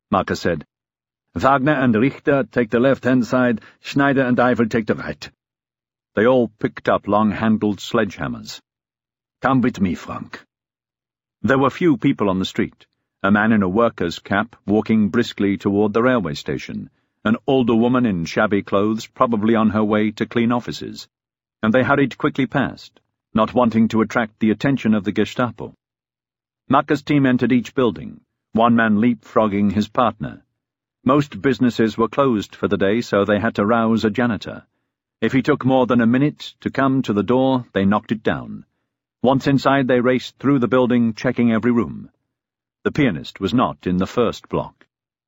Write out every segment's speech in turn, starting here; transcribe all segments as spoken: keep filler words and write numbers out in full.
Marker said. "Wagner and Richter take the left-hand side, Schneider and I will take the right." They all picked up long-handled sledgehammers. "Come with me, Frank." There were few people on the street. A man in a worker's cap walking briskly toward the railway station, an older woman in shabby clothes probably on her way to clean offices, and they hurried quickly past, not wanting to attract the attention of the Gestapo. Marker's team entered each building, one man leapfrogging his partner. Most businesses were closed for the day, so they had to rouse a janitor. If he took more than a minute to come to the door, they knocked it down. Once inside, they raced through the building, checking every room. The pianist was not in the first block.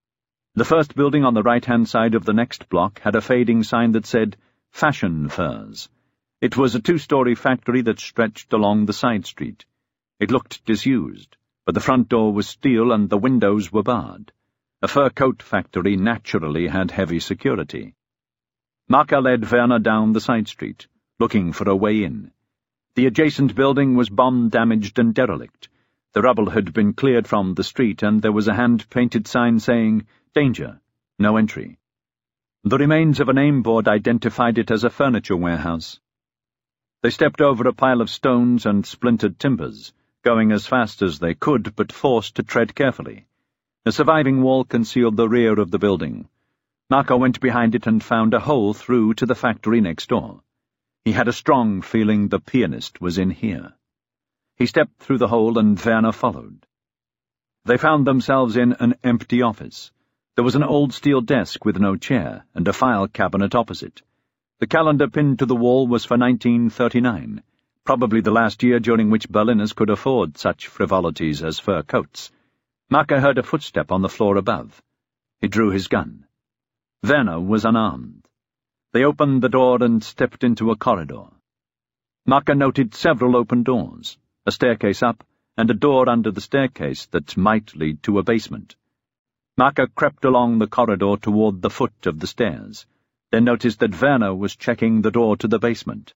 The first building on the right-hand side of the next block had a fading sign that said, Fashion Furs. It was a two-story factory that stretched along the side street. It looked disused, but the front door was steel and the windows were barred. A fur coat factory naturally had heavy security. Marker led Werner down the side street, looking for a way in. The adjacent building was bomb-damaged and derelict. The rubble had been cleared from the street, and there was a hand-painted sign saying, Danger, no entry. The remains of a name board identified it as a furniture warehouse. They stepped over a pile of stones and splintered timbers, going as fast as they could, but forced to tread carefully. A surviving wall concealed the rear of the building. Marco went behind it and found a hole through to the factory next door. He had a strong feeling the pianist was in here. He stepped through the hole and Werner followed. They found themselves in an empty office. There was an old steel desk with no chair and a file cabinet opposite. The calendar pinned to the wall was for nineteen thirty-nine, probably the last year during which Berliners could afford such frivolities as fur coats. Marker heard a footstep on the floor above. He drew his gun. Werner was unarmed. They opened the door and stepped into a corridor. Marker noted several open doors, a staircase up, and a door under the staircase that might lead to a basement. Marker crept along the corridor toward the foot of the stairs, then noticed that Werner was checking the door to the basement.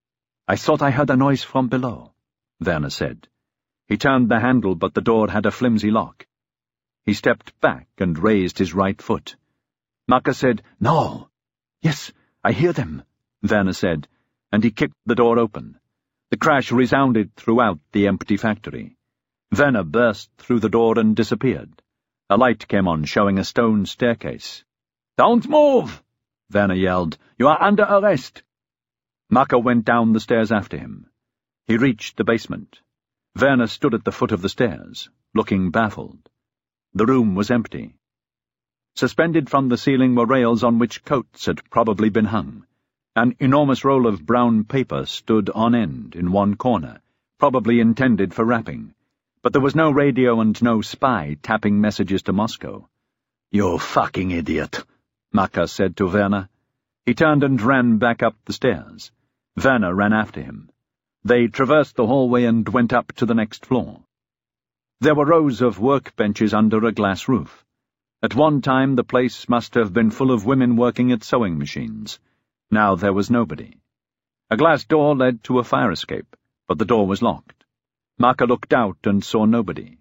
"I thought I heard a noise from below," Werner said. He turned the handle, but the door had a flimsy lock. He stepped back and raised his right foot. Marker said, "No." "Yes, I hear them," Werner said, and he kicked the door open. The crash resounded throughout the empty factory. Werner burst through the door and disappeared. A light came on, showing a stone staircase. "Don't move!" Werner yelled. "You are under arrest." Marker went down the stairs after him. He reached the basement. Werner stood at the foot of the stairs, looking baffled. The room was empty. Suspended from the ceiling were rails on which coats had probably been hung. An enormous roll of brown paper stood on end in one corner, probably intended for wrapping. But there was no radio and no spy tapping messages to Moscow. "You fucking idiot," Marker said to Werner. He turned and ran back up the stairs. Werner ran after him. They traversed the hallway and went up to the next floor. There were rows of workbenches under a glass roof. At one time the place must have been full of women working at sewing machines. Now there was nobody. A glass door led to a fire escape, but the door was locked. Marker looked out and saw nobody.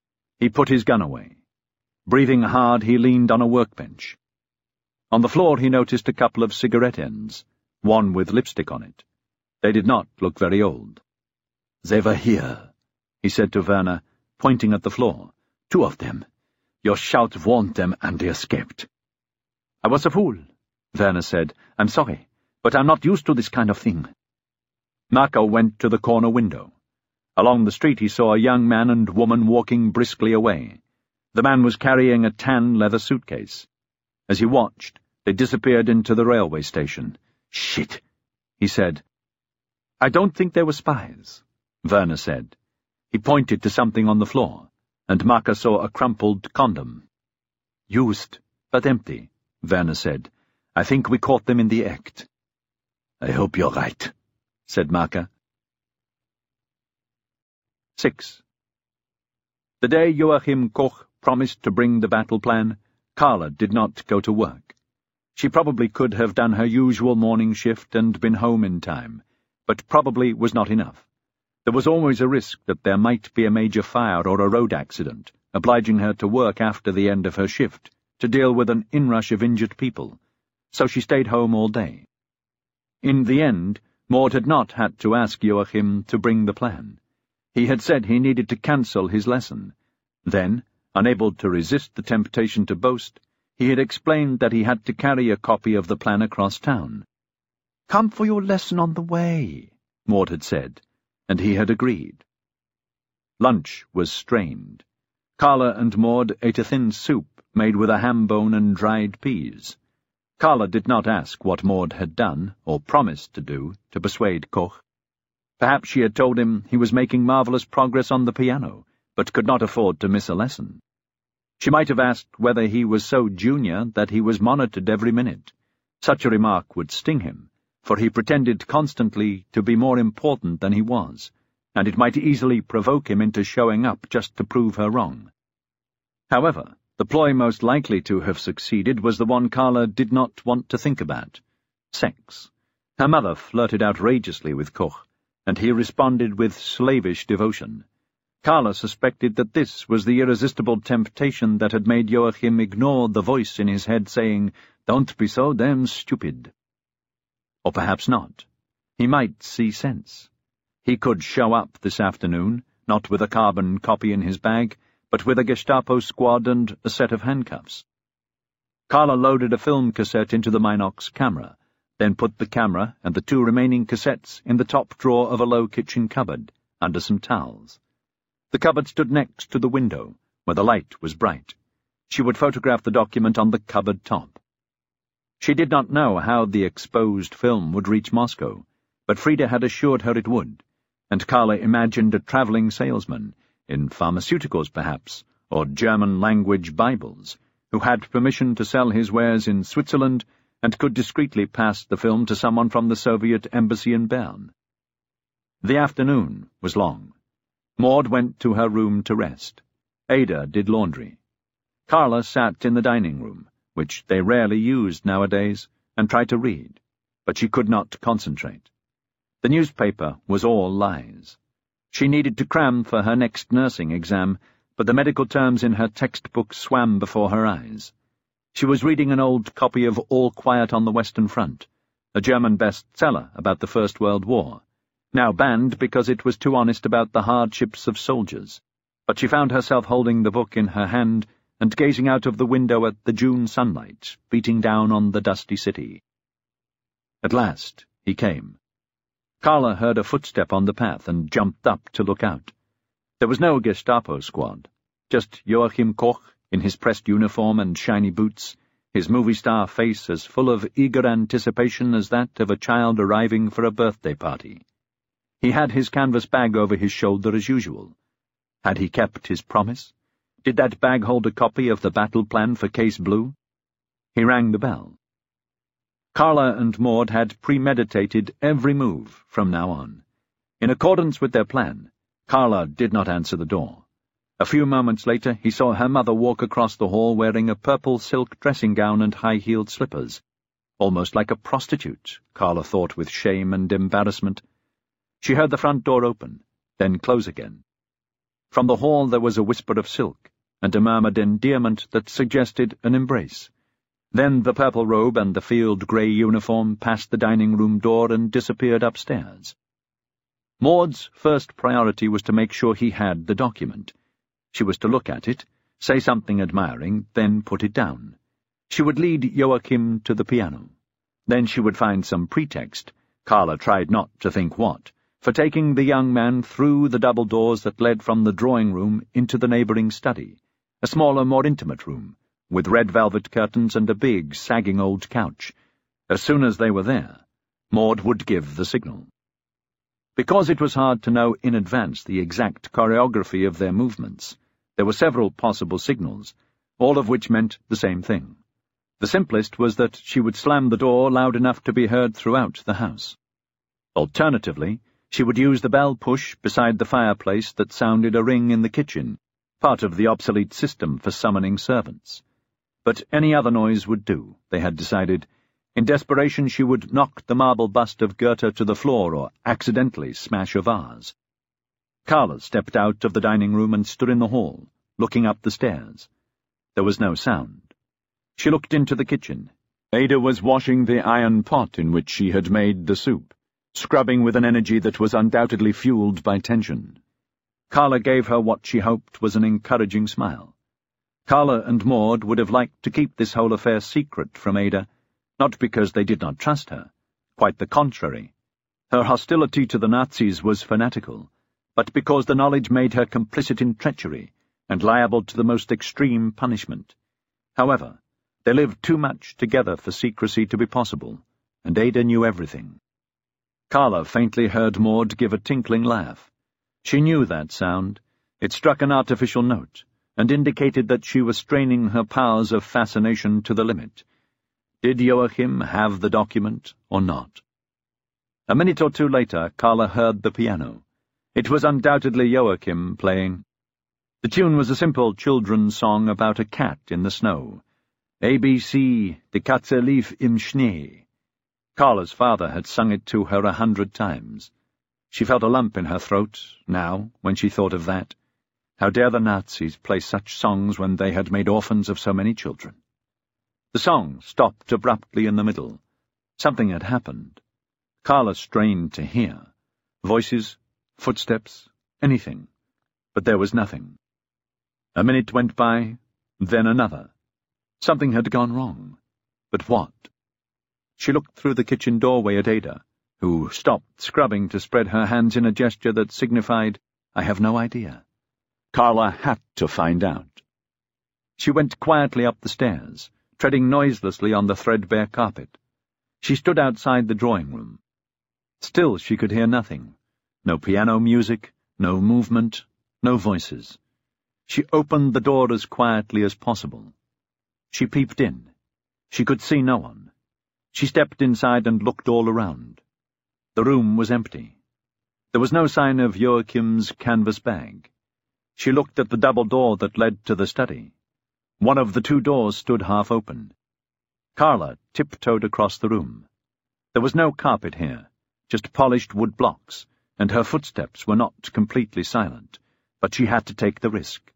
He put his gun away. Breathing hard, he leaned on a workbench. On the floor he noticed a couple of cigarette ends, one with lipstick on it. They did not look very old. "They were here," he said to Werner, pointing at the floor. "Two of them. Your shout warned them and they escaped." "I was a fool," Werner said. "I'm sorry, but I'm not used to this kind of thing." Marco went to the corner window. Along the street he saw a young man and woman walking briskly away. The man was carrying a tan leather suitcase. As he watched, they disappeared into the railway station. "Shit," he said. "I don't think they were spies," Werner said. He pointed to something on the floor, and Marker saw a crumpled condom. "Used, but empty," Werner said. "I think we caught them in the act." "I hope you're right," said Marker. Six. The day Joachim Koch promised to bring the battle plan, Carla did not go to work. She probably could have done her usual morning shift and been home in time, but probably was not enough. There was always a risk that there might be a major fire or a road accident, obliging her to work after the end of her shift, to deal with an inrush of injured people, so she stayed home all day. In the end, Maud had not had to ask Joachim to bring the plan. He had said he needed to cancel his lesson. Then, unable to resist the temptation to boast, he had explained that he had to carry a copy of the plan across town. "Come for your lesson on the way," Maud had said, and he had agreed. Lunch was strained. Carla and Maud ate a thin soup made with a ham bone and dried peas. Carla did not ask what Maud had done, or promised to do, to persuade Koch. Perhaps she had told him he was making marvellous progress on the piano, but could not afford to miss a lesson. She might have asked whether he was so junior that he was monitored every minute. Such a remark would sting him, for he pretended constantly to be more important than he was, and it might easily provoke him into showing up just to prove her wrong. However, the ploy most likely to have succeeded was the one Carla did not want to think about: sex. Her mother flirted outrageously with Koch, and he responded with slavish devotion. Carla suspected that this was the irresistible temptation that had made Joachim ignore the voice in his head saying, "Don't be so damn stupid." Or perhaps not. He might see sense. He could show up this afternoon, not with a carbon copy in his bag, but with a Gestapo squad and a set of handcuffs. Carla loaded a film cassette into the Minox camera, then put the camera and the two remaining cassettes in the top drawer of a low kitchen cupboard, under some towels. The cupboard stood next to the window, where the light was bright. She would photograph the document on the cupboard top. She did not know how the exposed film would reach Moscow, but Frida had assured her it would, and Carla imagined a travelling salesman, in pharmaceuticals perhaps, or German-language Bibles, who had permission to sell his wares in Switzerland and could discreetly pass the film to someone from the Soviet embassy in Bern. The afternoon was long. Maud went to her room to rest. Ada did laundry. Carla sat in the dining room, which they rarely used nowadays, and tried to read, but she could not concentrate. The newspaper was all lies. She needed to cram for her next nursing exam, but the medical terms in her textbook swam before her eyes. She was reading an old copy of All Quiet on the Western Front, a German bestseller about the First World War, now banned because it was too honest about the hardships of soldiers, but she found herself holding the book in her hand and gazing out of the window at the June sunlight beating down on the dusty city. At last he came. Carla heard a footstep on the path and jumped up to look out. There was no Gestapo squad, just Joachim Koch in his pressed uniform and shiny boots, his movie-star face as full of eager anticipation as that of a child arriving for a birthday party. He had his canvas bag over his shoulder as usual. Had he kept his promise? Did that bag hold a copy of the battle plan for Case Blue? He rang the bell. Carla and Maud had premeditated every move from now on. In accordance with their plan, Carla did not answer the door. A few moments later he saw her mother walk across the hall wearing a purple silk dressing gown and high-heeled slippers. Almost like a prostitute, Carla thought with shame and embarrassment. She heard the front door open, then close again. From the hall there was a whisper of silk, and a murmured endearment that suggested an embrace. Then the purple robe and the field-grey uniform passed the dining-room door and disappeared upstairs. Maud's first priority was to make sure he had the document. She was to look at it, say something admiring, then put it down. She would lead Joachim to the piano. Then she would find some pretext, Carla tried not to think what, for taking the young man through the double doors that led from the drawing-room into the neighbouring study, a smaller, more intimate room, with red velvet curtains and a big, sagging old couch. As soon as they were there, Maud would give the signal. Because it was hard to know in advance the exact choreography of their movements, there were several possible signals, all of which meant the same thing. The simplest was that she would slam the door loud enough to be heard throughout the house. Alternatively, she would use the bell push beside the fireplace that sounded a ring in the kitchen, part of the obsolete system for summoning servants. But any other noise would do, they had decided. In desperation she would knock the marble bust of Goethe to the floor or accidentally smash a vase. Carla stepped out of the dining room and stood in the hall, looking up the stairs. There was no sound. She looked into the kitchen. Ada was washing the iron pot in which she had made the soup, scrubbing with an energy that was undoubtedly fueled by tension. Carla gave her what she hoped was an encouraging smile. Carla and Maud would have liked to keep this whole affair secret from Ada, not because they did not trust her. Quite the contrary. Her hostility to the Nazis was fanatical, but because the knowledge made her complicit in treachery and liable to the most extreme punishment. However, they lived too much together for secrecy to be possible, and Ada knew everything. Carla faintly heard Maud give a tinkling laugh. She knew that sound. It struck an artificial note, and indicated that she was straining her powers of fascination to the limit. Did Joachim have the document or not? A minute or two later, Carla heard the piano. It was undoubtedly Joachim playing. The tune was a simple children's song about a cat in the snow. A B C, die Katze lief im Schnee. Carla's father had sung it to her a hundred times. She felt a lump in her throat, now, when she thought of that. How dare the Nazis play such songs when they had made orphans of so many children? The song stopped abruptly in the middle. Something had happened. Carla strained to hear. Voices, footsteps, anything. But there was nothing. A minute went by, then another. Something had gone wrong. But what? She looked through the kitchen doorway at Ada, who stopped scrubbing to spread her hands in a gesture that signified, I have no idea. Carla had to find out. She went quietly up the stairs, treading noiselessly on the threadbare carpet. She stood outside the drawing room. Still she could hear nothing. No piano music, no movement, no voices. She opened the door as quietly as possible. She peeped in. She could see no one. She stepped inside and looked all around. The room was empty. There was no sign of Joachim's canvas bag. She looked at the double door that led to the study. One of the two doors stood half open. Carla tiptoed across the room. There was no carpet here, just polished wood blocks, and her footsteps were not completely silent, but she had to take the risk.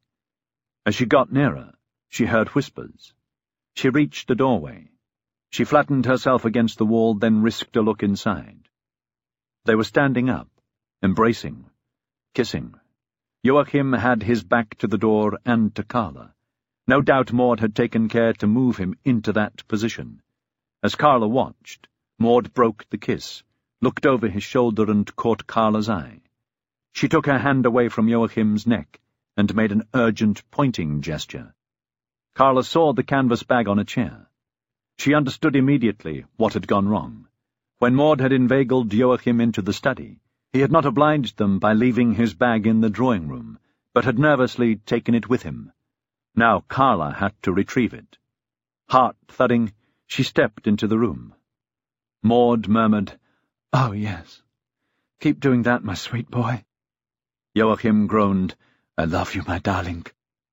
As she got nearer, she heard whispers. She reached the doorway. She flattened herself against the wall, then risked a look inside. They were standing up, embracing, kissing. Joachim had his back to the door and to Carla. No doubt Maud had taken care to move him into that position. As Carla watched, Maud broke the kiss, looked over his shoulder and caught Carla's eye. She took her hand away from Joachim's neck and made an urgent pointing gesture. Carla saw the canvas bag on a chair. She understood immediately what had gone wrong. When Maud had inveigled Joachim into the study, he had not obliged them by leaving his bag in the drawing room, but had nervously taken it with him. Now Carla had to retrieve it. Heart thudding, she stepped into the room. Maud murmured, "Oh, yes. Keep doing that, my sweet boy." Joachim groaned, "I love you, my darling."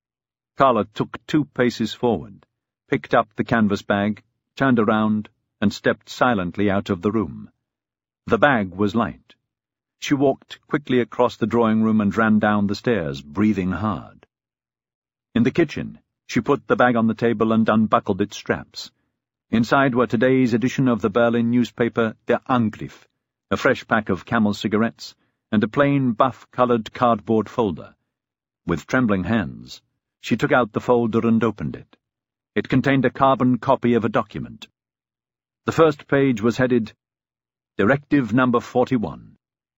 Carla took two paces forward, picked up the canvas bag, turned around, and stepped silently out of the room. The bag was light. She walked quickly across the drawing room and ran down the stairs, breathing hard. In the kitchen, she put the bag on the table and unbuckled its straps. Inside were today's edition of the Berlin newspaper Der Angriff, a fresh pack of Camel cigarettes, and a plain buff-coloured cardboard folder. With trembling hands, she took out the folder and opened it. It contained a carbon copy of a document. The first page was headed, Directive Number forty-one.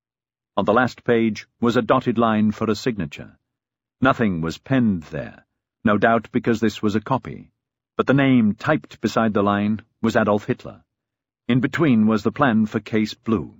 On the last page was a dotted line for a signature. Nothing was penned there, no doubt because this was a copy, but the name typed beside the line was Adolf Hitler. In between was the plan for Case Blue.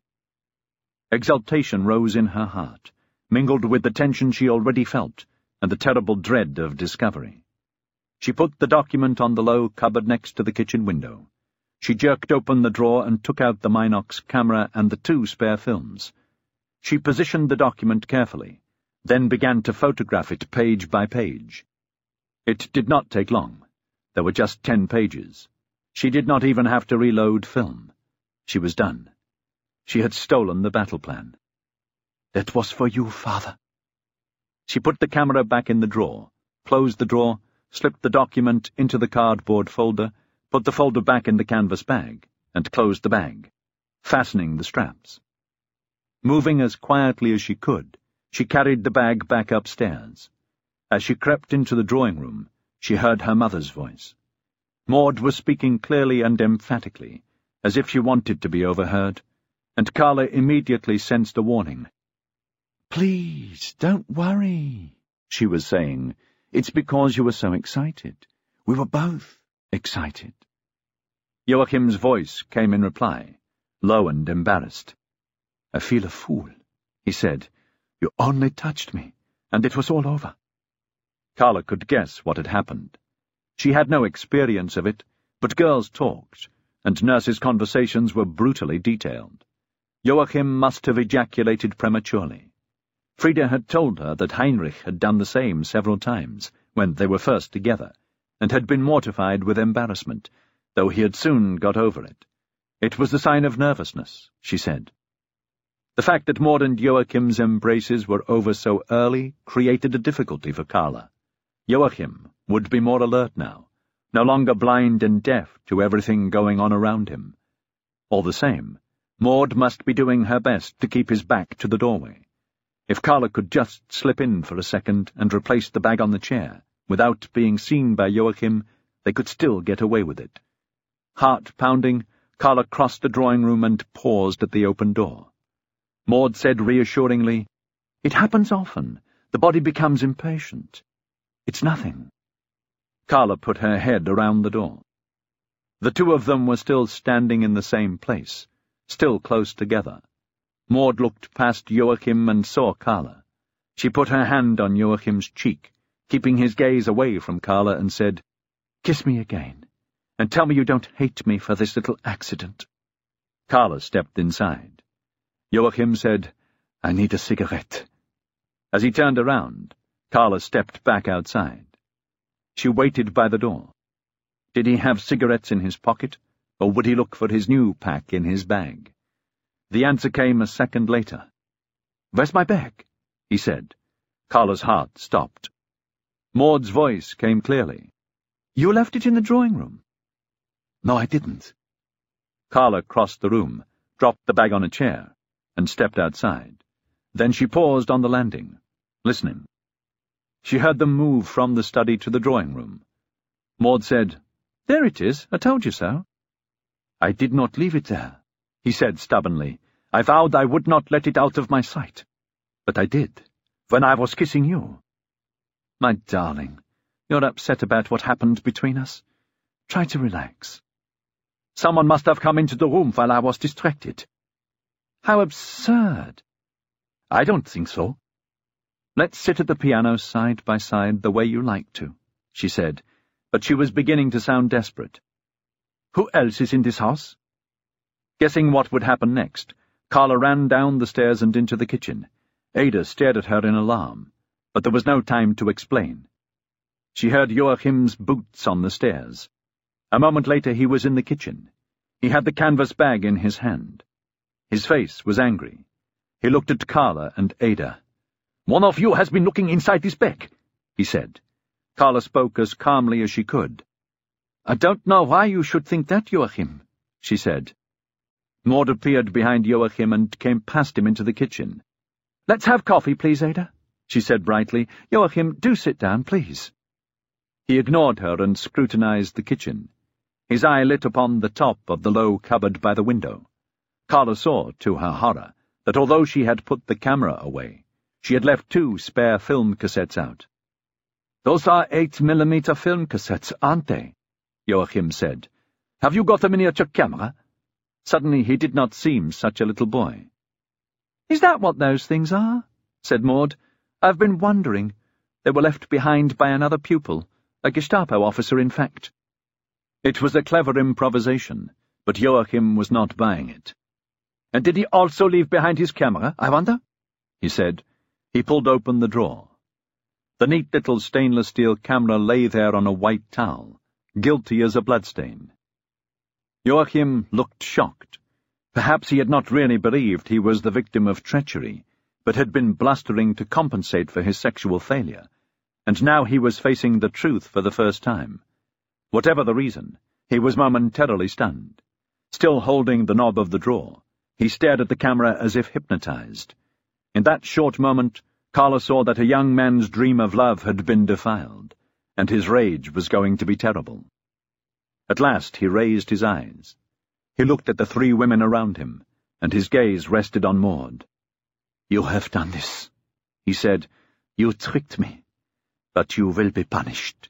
Exultation rose in her heart, mingled with the tension she already felt and the terrible dread of discovery. She put the document on the low cupboard next to the kitchen window. She jerked open the drawer and took out the Minox camera and the two spare films. She positioned the document carefully, then began to photograph it page by page. It did not take long. There were just ten pages. She did not even have to reload film. She was done. She had stolen the battle plan. "That was for you, father." She put the camera back in the drawer, closed the drawer, slipped the document into the cardboard folder, put the folder back in the canvas bag, and closed the bag, fastening the straps. Moving as quietly as she could, she carried the bag back upstairs. As she crept into the drawing room, she heard her mother's voice. Maud was speaking clearly and emphatically, as if she wanted to be overheard, and Carla immediately sensed a warning. "Please, don't worry," she was saying. "It's because you were so excited. We were both excited." Joachim's voice came in reply, low and embarrassed. "I feel a fool," he said. "You only touched me, and it was all over." Carla could guess what had happened. She had no experience of it, but girls talked, and nurses' conversations were brutally detailed. Joachim must have ejaculated prematurely. Frida had told her that Heinrich had done the same several times, when they were first together, and had been mortified with embarrassment, though he had soon got over it. It was a sign of nervousness, she said. The fact that Maud and Joachim's embraces were over so early created a difficulty for Carla. Joachim would be more alert now, no longer blind and deaf to everything going on around him. All the same, Maud must be doing her best to keep his back to the doorway. If Carla could just slip in for a second and replace the bag on the chair, without being seen by Joachim, they could still get away with it. Heart pounding, Carla crossed the drawing room and paused at the open door. Maud said reassuringly, "It happens often. The body becomes impatient. It's nothing." Carla put her head around the door. The two of them were still standing in the same place, still close together. Maud looked past Joachim and saw Carla. She put her hand on Joachim's cheek, keeping his gaze away from Carla, and said, "Kiss me again, and tell me you don't hate me for this little accident." Carla stepped inside. Joachim said, "I need a cigarette." As he turned around, Carla stepped back outside. She waited by the door. Did he have cigarettes in his pocket, or would he look for his new pack in his bag? The answer came a second later. "Where's my bag?" he said. Carla's heart stopped. Maud's voice came clearly. "You left it in the drawing room." "No, I didn't." Carla crossed the room, dropped the bag on a chair, and stepped outside. Then she paused on the landing, listening. She heard them move from the study to the drawing room. Maud said, "There it is, I told you so." "I did not leave it there," he said stubbornly. "I vowed I would not let it out of my sight. But I did, when I was kissing you." "My darling, you're upset about what happened between us. Try to relax." "Someone must have come into the room while I was distracted." "How absurd." "I don't think so." "Let's sit at the piano side by side the way you like to," she said, but she was beginning to sound desperate. "Who else is in this house?" Guessing what would happen next, Carla ran down the stairs and into the kitchen. Ada stared at her in alarm, but there was no time to explain. She heard Joachim's boots on the stairs. A moment later he was in the kitchen. He had the canvas bag in his hand. His face was angry. He looked at Carla and Ada. "One of you has been looking inside this bag," he said. Carla spoke as calmly as she could. "I don't know why you should think that, Joachim," she said. Maud appeared behind Joachim and came past him into the kitchen. "Let's have coffee, please, Ada," she said brightly. "Joachim, do sit down, please." He ignored her and scrutinized the kitchen. His eye lit upon the top of the low cupboard by the window. Carla saw, to her horror, that although she had put the camera away, she had left two spare film cassettes out. "Those are eight millimeter film cassettes, aren't they?" Joachim said. "Have you got a miniature camera?" Suddenly he did not seem such a little boy. "Is that what those things are?" said Maud. "I've been wondering. They were left behind by another pupil, a Gestapo officer, in fact." It was a clever improvisation, but Joachim was not buying it. "And did he also leave behind his camera, I wonder?" he said. He pulled open the drawer. The neat little stainless steel camera lay there on a white towel, guilty as a bloodstain. Joachim looked shocked. Perhaps he had not really believed he was the victim of treachery, but had been blustering to compensate for his sexual failure. and now he was facing the truth for the first time. Whatever the reason, he was momentarily stunned. Still holding the knob of the drawer, he stared at the camera as if hypnotized. In that short moment, Carla saw that a young man's dream of love had been defiled, and his rage was going to be terrible. At last he raised his eyes. He looked at the three women around him, and his gaze rested on Maud. "You have done this," he said. "You tricked me, but you will be punished."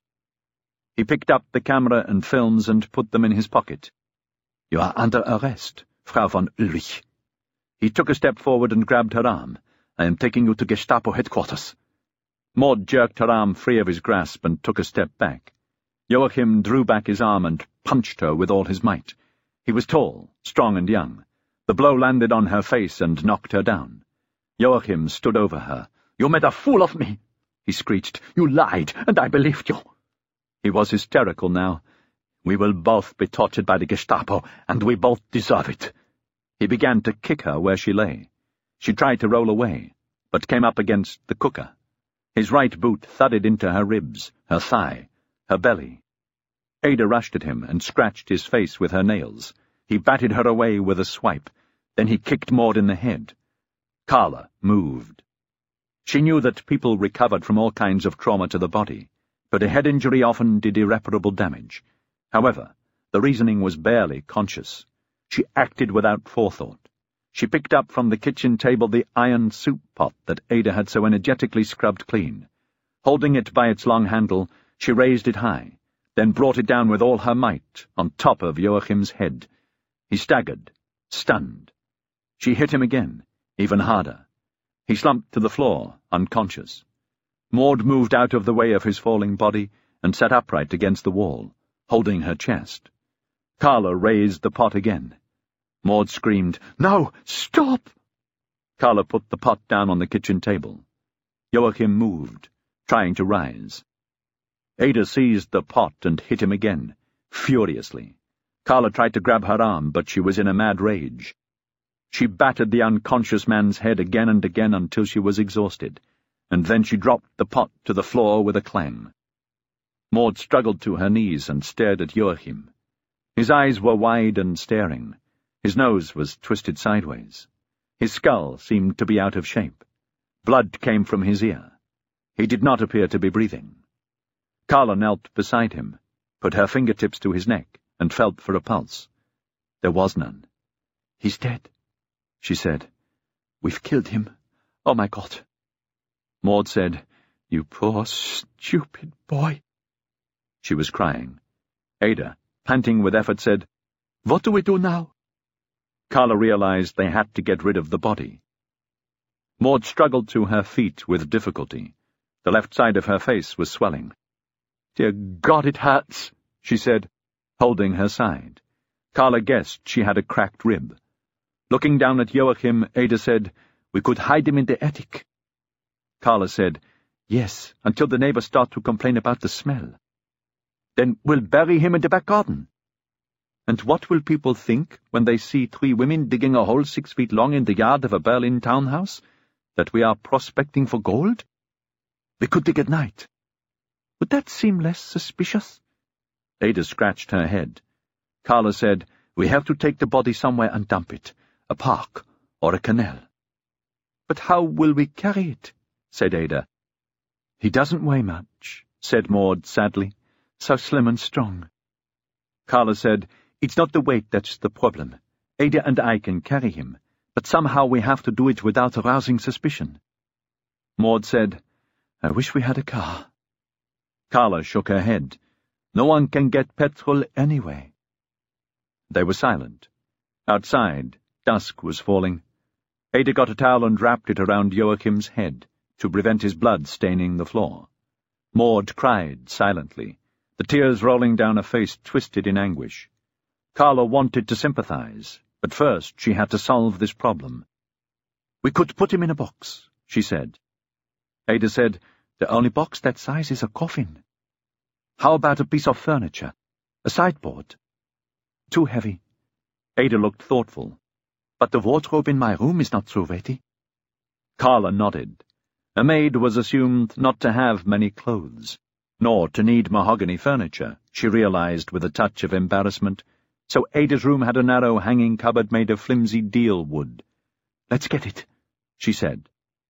He picked up the camera and films and put them in his pocket. "You are under arrest, Frau von Ulrich." He took a step forward and grabbed her arm. "I am taking you to Gestapo headquarters." Maud jerked her arm free of his grasp and took a step back. Joachim drew back his arm and punched her with all his might. He was tall, strong and young. The blow landed on her face and knocked her down. Joachim stood over her. "You made a fool of me," he screeched. "You lied, and I believed you." He was hysterical now. "We will both be tortured by the Gestapo, and we both deserve it." He began to kick her where she lay. She tried to roll away, but came up against the cooker. His right boot thudded into her ribs, her thigh, her belly. Ada rushed at him and scratched his face with her nails. He batted her away with a swipe. Then he kicked Maud in the head. Carla moved. She knew that people recovered from all kinds of trauma to the body, but a head injury often did irreparable damage. However, the reasoning was barely conscious. She acted without forethought. She picked up from the kitchen table the iron soup pot that Ada had so energetically scrubbed clean. Holding it by its long handle, she raised it high, then brought it down with all her might on top of Joachim's head. He staggered, stunned. She hit him again, even harder. He slumped to the floor, unconscious. Maud moved out of the way of his falling body and sat upright against the wall, holding her chest. Carla raised the pot again. Maud screamed, "No, stop!" Carla put the pot down on the kitchen table. Joachim moved, trying to rise. Ada seized the pot and hit him again, furiously. Carla tried to grab her arm, but she was in a mad rage. She battered the unconscious man's head again and again until she was exhausted, and then she dropped the pot to the floor with a clang. Maud struggled to her knees and stared at Joachim. His eyes were wide and staring. His nose was twisted sideways. His skull seemed to be out of shape. Blood came from his ear. He did not appear to be breathing. Carla knelt beside him, put her fingertips to his neck, and felt for a pulse. There was none. "He's dead," she said. "We've killed him. Oh, my God." Maud said, "You poor, stupid boy." She was crying. Ada, panting with effort, said, "What do we do now?" Carla realized they had to get rid of the body. Maud struggled to her feet with difficulty. The left side of her face was swelling. "Dear God, it hurts," she said, holding her side. Carla guessed she had a cracked rib. Looking down at Joachim, Ada said, "We could hide him in the attic." Carla said, "Yes, until the neighbors start to complain about the smell. Then we'll bury him in the back garden." "And what will people think when they see three women digging a hole six feet long in the yard of a Berlin townhouse? That we are prospecting for gold? We could dig at night. Would that seem less suspicious?" Ada scratched her head. Carla said, "We have to take the body somewhere and dump it. A park or a canal." "But how will we carry it?" said Ada. "He doesn't weigh much," said Maud sadly. "So slim and strong." Carla said, "It's not the weight that's the problem. Ada and I can carry him, but somehow we have to do it without arousing suspicion." Maud said, "I wish we had a car." Carla shook her head. "No one can get petrol anyway." They were silent. Outside, dusk was falling. Ada got a towel and wrapped it around Joachim's head to prevent his blood staining the floor. Maud cried silently, the tears rolling down her face twisted in anguish. Carla wanted to sympathize, but first she had to solve this problem. "We could put him in a box," she said. Ada said, "The only box that size is a coffin." "How about a piece of furniture? A sideboard?" "Too heavy." Ada looked thoughtful. "But the wardrobe in my room is not so weighty." Carla nodded. A maid was assumed not to have many clothes, nor to need mahogany furniture, she realized with a touch of embarrassment, so Ada's room had a narrow hanging cupboard made of flimsy deal wood. "Let's get it," she said.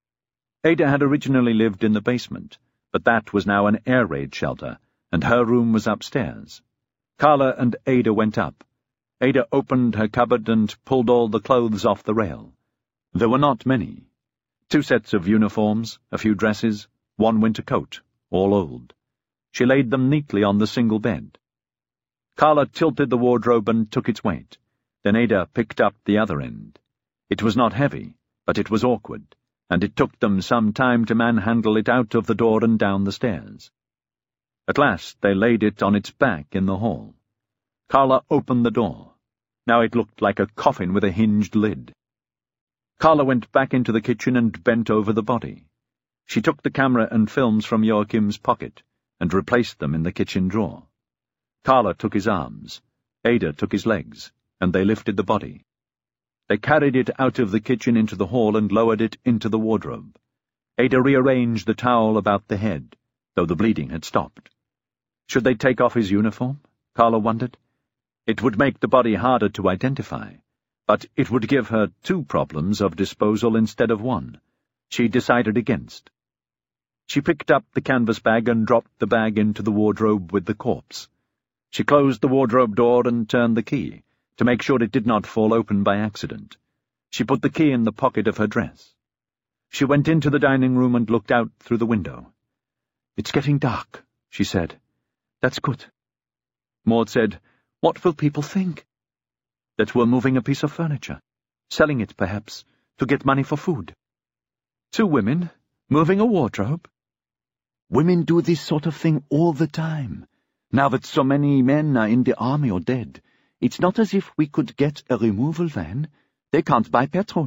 Ada had originally lived in the basement, but that was now an air raid shelter, and her room was upstairs. Carla and Ada went up. Ada opened her cupboard and pulled all the clothes off the rail. There were not many. Two sets of uniforms, a few dresses, one winter coat, all old. She laid them neatly on the single bed. Carla tilted the wardrobe and took its weight. Then Ada picked up the other end. It was not heavy, but it was awkward, and it took them some time to manhandle it out of the door and down the stairs. At last they laid it on its back in the hall. Carla opened the door. Now it looked like a coffin with a hinged lid. Carla went back into the kitchen and bent over the body. She took the camera and films from Joachim's pocket and replaced them in the kitchen drawer. Carla took his arms, Ada took his legs, and they lifted the body. They carried it out of the kitchen into the hall and lowered it into the wardrobe. Ada rearranged the towel about the head, though the bleeding had stopped. Should they take off his uniform? Carla wondered. It would make the body harder to identify, but it would give her two problems of disposal instead of one. She decided against. She picked up the canvas bag and dropped the bag into the wardrobe with the corpse. She closed the wardrobe door and turned the key, to make sure it did not fall open by accident. She put the key in the pocket of her dress. She went into the dining room and looked out through the window. "It's getting dark," she said. "That's good." Maud said, "What will people think?" "That we're moving a piece of furniture. Selling it, perhaps, to get money for food." Two women, moving a wardrobe? Women do this sort of thing all the time. Now that so many men are in the army or dead, it's not as if we could get a removal van. They can't buy petrol.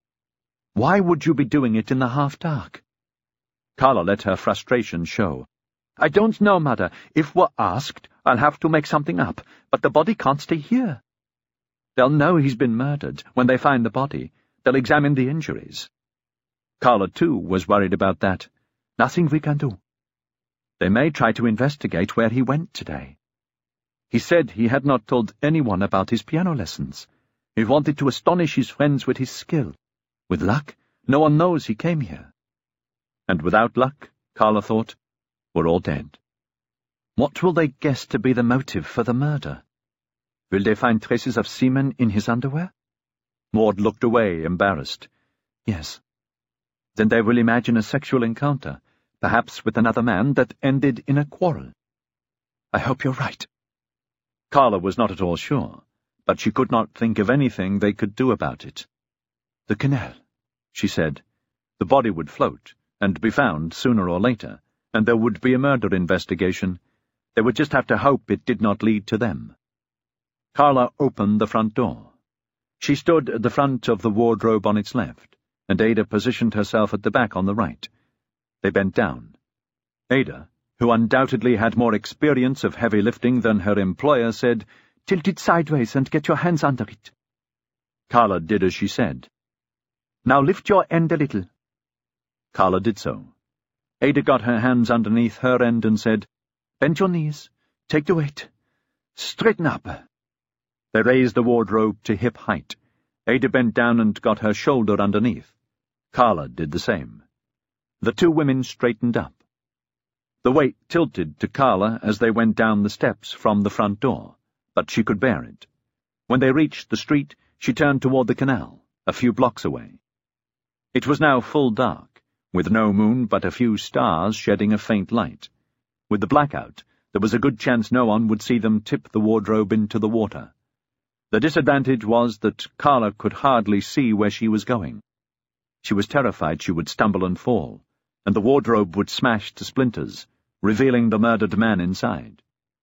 Why would you be doing it in the half-dark? Carla let her frustration show. "I don't know, Mother. If we're asked, I'll have to make something up, but the body can't stay here. They'll know he's been murdered. When they find the body, they'll examine the injuries." Carla, too, was worried about that. "Nothing we can do. They may try to investigate where he went today. He said he had not told anyone about his piano lessons. He wanted to astonish his friends with his skill. With luck, no one knows he came here." And without luck, Carla thought, we're all dead. What will they guess to be the motive for the murder? Will they find traces of semen in his underwear? Maud looked away, embarrassed. Yes. Then they will imagine a sexual encounter, perhaps with another man, that ended in a quarrel. I hope you're right. Carla was not at all sure, but she could not think of anything they could do about it. The canal, she said. The body would float, and be found sooner or later, and there would be a murder investigation. They would just have to hope it did not lead to them. Carla opened the front door. She stood at the front of the wardrobe on its left, and Ada positioned herself at the back on the right. They bent down. Ada, who undoubtedly had more experience of heavy lifting than her employer, said, "Tilt it sideways and get your hands under it." Carla did as she said. "Now lift your end a little." Carla did so. Ada got her hands underneath her end and said, "Bend your knees. Take the weight. Straighten up." They raised the wardrobe to hip height. Ada bent down and got her shoulder underneath. Carla did the same. The two women straightened up. The weight tilted to Carla as they went down the steps from the front door, but she could bear it. When they reached the street, she turned toward the canal, a few blocks away. It was now full dark, with no moon but a few stars shedding a faint light. With the blackout, there was a good chance no one would see them tip the wardrobe into the water. The disadvantage was that Carla could hardly see where she was going. She was terrified she would stumble and fall, and the wardrobe would smash to splinters, revealing the murdered man inside.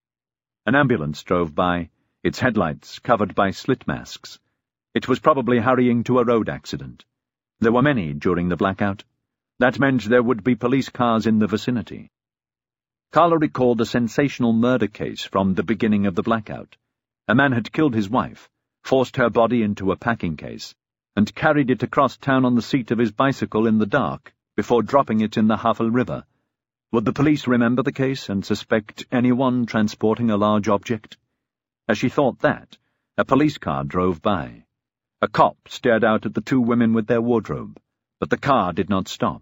An ambulance drove by, its headlights covered by slit masks. It was probably hurrying to a road accident. There were many during the blackout. That meant there would be police cars in the vicinity. Carla recalled a sensational murder case from the beginning of the blackout. A man had killed his wife, forced her body into a packing case, and carried it across town on the seat of his bicycle in the dark, before dropping it in the Havel River. Would the police remember the case and suspect anyone transporting a large object? As she thought that, a police car drove by. A cop stared out at the two women with their wardrobe, but the car did not stop.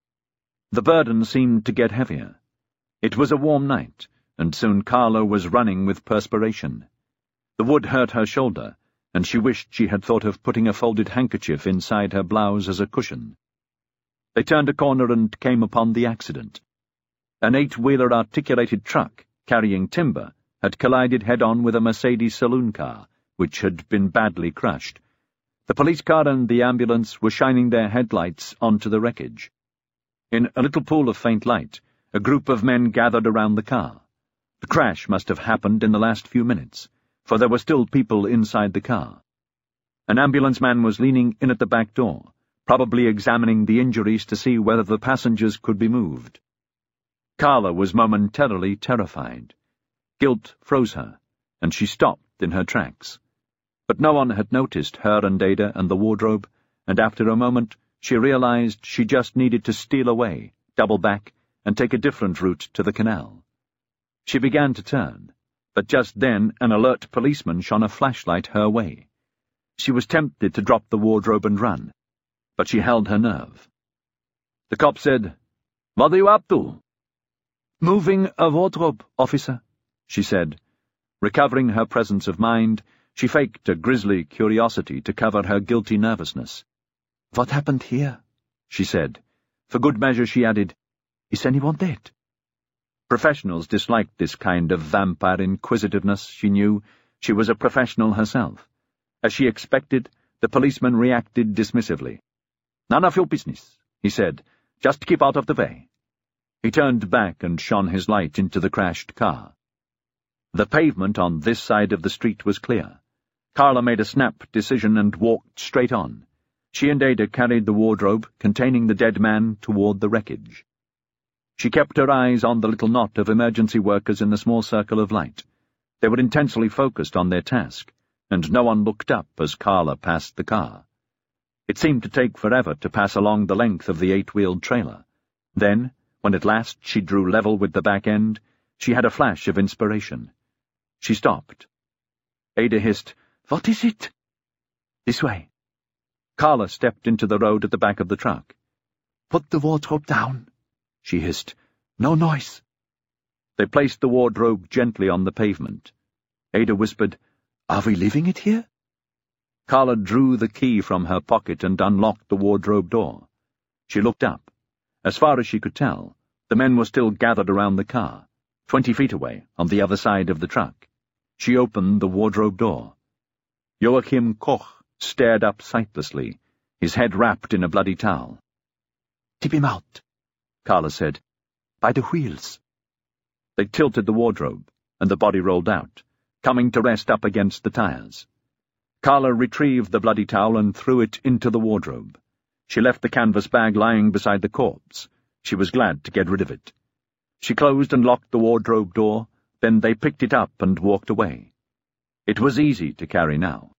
The burden seemed to get heavier. It was a warm night, and soon Carla was running with perspiration. The wood hurt her shoulder, and she wished she had thought of putting a folded handkerchief inside her blouse as a cushion. They turned a corner and came upon the accident. An eight-wheeler articulated truck, carrying timber, had collided head-on with a Mercedes saloon car, which had been badly crushed. The police car and the ambulance were shining their headlights onto the wreckage. In a little pool of faint light, a group of men gathered around the car. The crash must have happened in the last few minutes, for there were still people inside the car. An ambulance man was leaning in at the back door, probably examining the injuries to see whether the passengers could be moved. Carla was momentarily terrified. Guilt froze her, and she stopped in her tracks. But no one had noticed her and Ada and the wardrobe, and after a moment she realized she just needed to steal away, double back, and take a different route to the canal. She began to turn, but just then an alert policeman shone a flashlight her way. She was tempted to drop the wardrobe and run, but she held her nerve. The cop said, "What are you up to?" "Moving a wardrobe, officer," she said. Recovering her presence of mind, she faked a grisly curiosity to cover her guilty nervousness. "What happened here?" she said. For good measure she added, "Is anyone dead?" Professionals disliked this kind of vampire inquisitiveness, she knew. She was a professional herself. As she expected, the policeman reacted dismissively. "None of your business," he said. "Just keep out of the way." He turned back and shone his light into the crashed car. The pavement on this side of the street was clear. Carla made a snap decision and walked straight on. She and Ada carried the wardrobe containing the dead man toward the wreckage. She kept her eyes on the little knot of emergency workers in the small circle of light. They were intensely focused on their task, and no one looked up as Carla passed the car. It seemed to take forever to pass along the length of the eight-wheeled trailer. Then, when at last she drew level with the back end, she had a flash of inspiration. She stopped. Ada hissed, "What is it?" "This way." Carla stepped into the road at the back of the truck. "Put the wardrobe down," she hissed. "No noise." They placed the wardrobe gently on the pavement. Ada whispered, "Are we leaving it here?" Carla drew the key from her pocket and unlocked the wardrobe door. She looked up. As far as she could tell, the men were still gathered around the car, twenty feet away, on the other side of the truck. She opened the wardrobe door. Joachim Koch stared up sightlessly, his head wrapped in a bloody towel. "Tip him out," Carla said. "By the wheels." They tilted the wardrobe, and the body rolled out, coming to rest up against the tires. Carla retrieved the bloody towel and threw it into the wardrobe. She left the canvas bag lying beside the corpse. She was glad to get rid of it. She closed and locked the wardrobe door, then they picked it up and walked away. It was easy to carry now.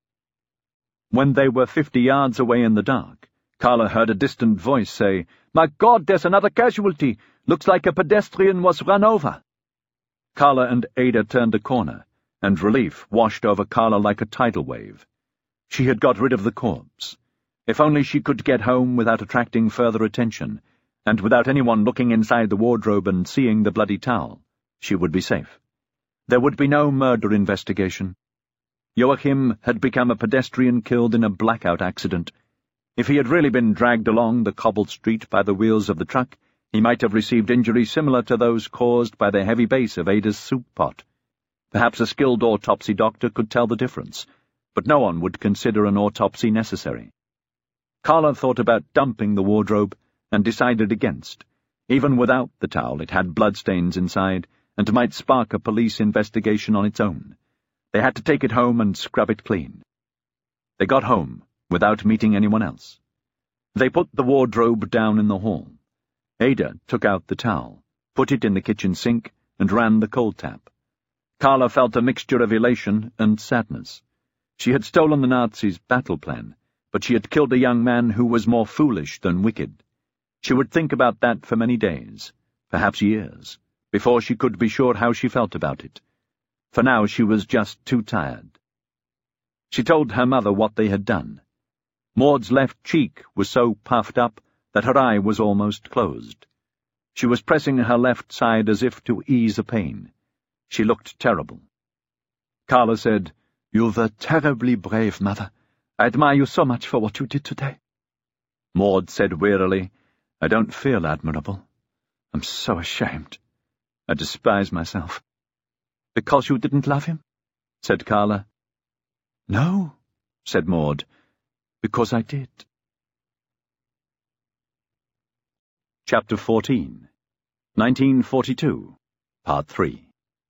When they were fifty yards away in the dark, Carla heard a distant voice say, "My God, there's another casualty! Looks like a pedestrian was run over." Carla and Ada turned a corner, and relief washed over Carla like a tidal wave. She had got rid of the corpse. If only she could get home without attracting further attention, and without anyone looking inside the wardrobe and seeing the bloody towel, she would be safe. There would be no murder investigation. Joachim had become a pedestrian killed in a blackout accident. If he had really been dragged along the cobbled street by the wheels of the truck, he might have received injuries similar to those caused by the heavy base of Ada's soup pot. Perhaps a skilled autopsy doctor could tell the difference, but no one would consider an autopsy necessary. Carla thought about dumping the wardrobe and decided against. Even without the towel, it had bloodstains inside, and might spark a police investigation on its own. They had to take it home and scrub it clean. They got home without meeting anyone else. They put the wardrobe down in the hall. Ada took out the towel, put it in the kitchen sink, and ran the cold tap. Carla felt a mixture of elation and sadness. She had stolen the Nazis' battle plan, but she had killed a young man who was more foolish than wicked. She would think about that for many days, perhaps years, before she could be sure how she felt about it. For now she was just too tired. She told her mother what they had done. Maud's left cheek was so puffed up that her eye was almost closed. She was pressing her left side as if to ease a pain. She looked terrible. Carla said, "You were terribly brave, Mother. I admire you so much for what you did today." Maud said wearily, "I don't feel admirable. I'm so ashamed. I despise myself." "Because you didn't love him?" said Carla. "No," said Maud, "because I did." Chapter fourteen, nineteen forty-two, Part three.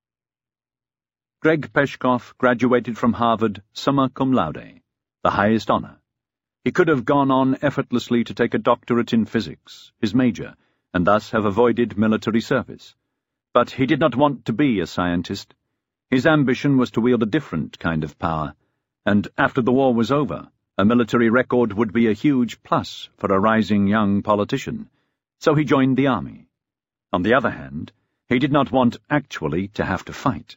Greg Peshkoff graduated from Harvard summa cum laude, the highest honor. He could have gone on effortlessly to take a doctorate in physics, his major, and thus have avoided military service. But he did not want to be a scientist. His ambition was to wield a different kind of power, and after the war was over, a military record would be a huge plus for a rising young politician. So he joined the army. On the other hand, he did not want actually to have to fight.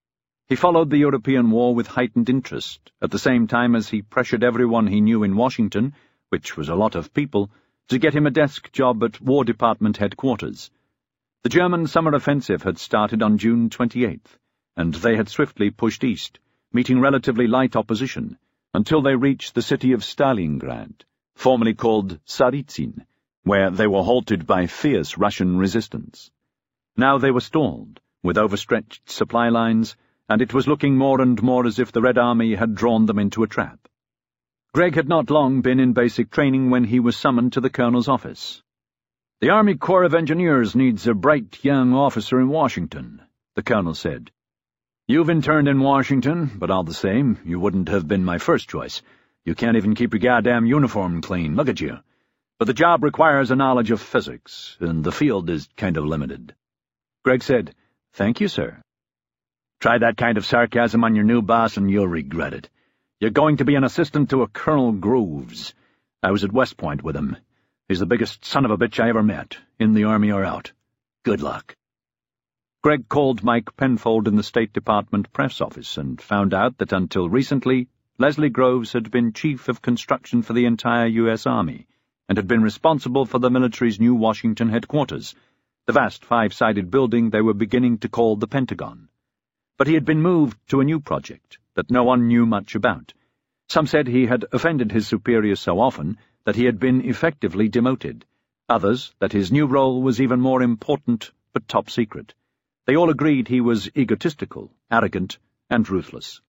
He followed the European war with heightened interest, at the same time as he pressured everyone he knew in Washington, which was a lot of people, to get him a desk job at War Department headquarters. The German summer offensive had started on June twenty-eighth, and they had swiftly pushed east, meeting relatively light opposition, until they reached the city of Stalingrad, formerly called Tsaritsyn, where they were halted by fierce Russian resistance. Now they were stalled, with overstretched supply lines, and it was looking more and more as if the Red Army had drawn them into a trap. Greg had not long been in basic training when he was summoned to the colonel's office. "The Army Corps of Engineers needs a bright young officer in Washington," the colonel said. "You've interned in Washington, but all the same, you wouldn't have been my first choice. You can't even keep your goddamn uniform clean, look at you. But the job requires a knowledge of physics, and the field is kind of limited." Greg said, "Thank you, sir." "Try that kind of sarcasm on your new boss and you'll regret it. You're going to be an assistant to a Colonel Groves. I was at West Point with him. He's the biggest son of a bitch I ever met, in the Army or out. Good luck." Greg called Mike Penfold in the State Department press office and found out that until recently, Leslie Groves had been chief of construction for the entire U S Army, and had been responsible for the military's new Washington headquarters, the vast five-sided building they were beginning to call the Pentagon. But he had been moved to a new project that no one knew much about. Some said he had offended his superiors so often that he had been effectively demoted. Others that his new role was even more important but top secret. They all agreed he was egotistical, arrogant, and ruthless.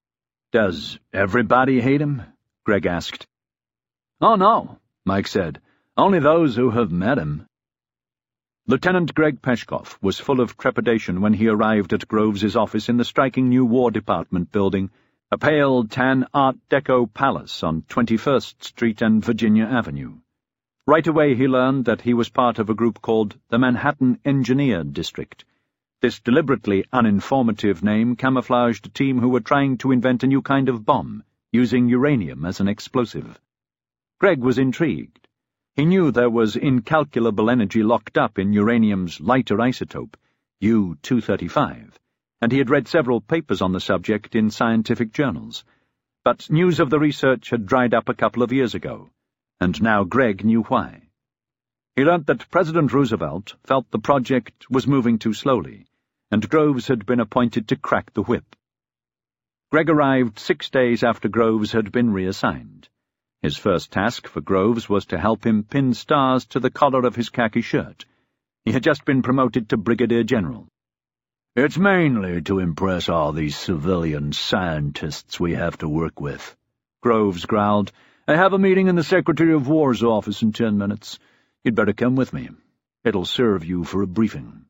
"Does everybody hate him?" Greg asked. "Oh, no," Mike said. "Only those who have met him." Lieutenant Greg Peshkoff was full of trepidation when he arrived at Groves's office in the striking new War Department building, a pale tan Art Deco palace on twenty-first Street and Virginia Avenue. Right away he learned that he was part of a group called the Manhattan Engineer District. This deliberately uninformative name camouflaged a team who were trying to invent a new kind of bomb, using uranium as an explosive. Greg was intrigued. He knew there was incalculable energy locked up in uranium's lighter isotope, U two thirty-five, and he had read several papers on the subject in scientific journals. But news of the research had dried up a couple of years ago, and now Greg knew why. He learnt that President Roosevelt felt the project was moving too slowly, and Groves had been appointed to crack the whip. Greg arrived six days after Groves had been reassigned. His first task for Groves was to help him pin stars to the collar of his khaki shirt. He had just been promoted to brigadier general. "It's mainly to impress all these civilian scientists we have to work with," Groves growled. "I have a meeting in the Secretary of War's office in ten minutes. You'd better come with me. It'll serve you for a briefing."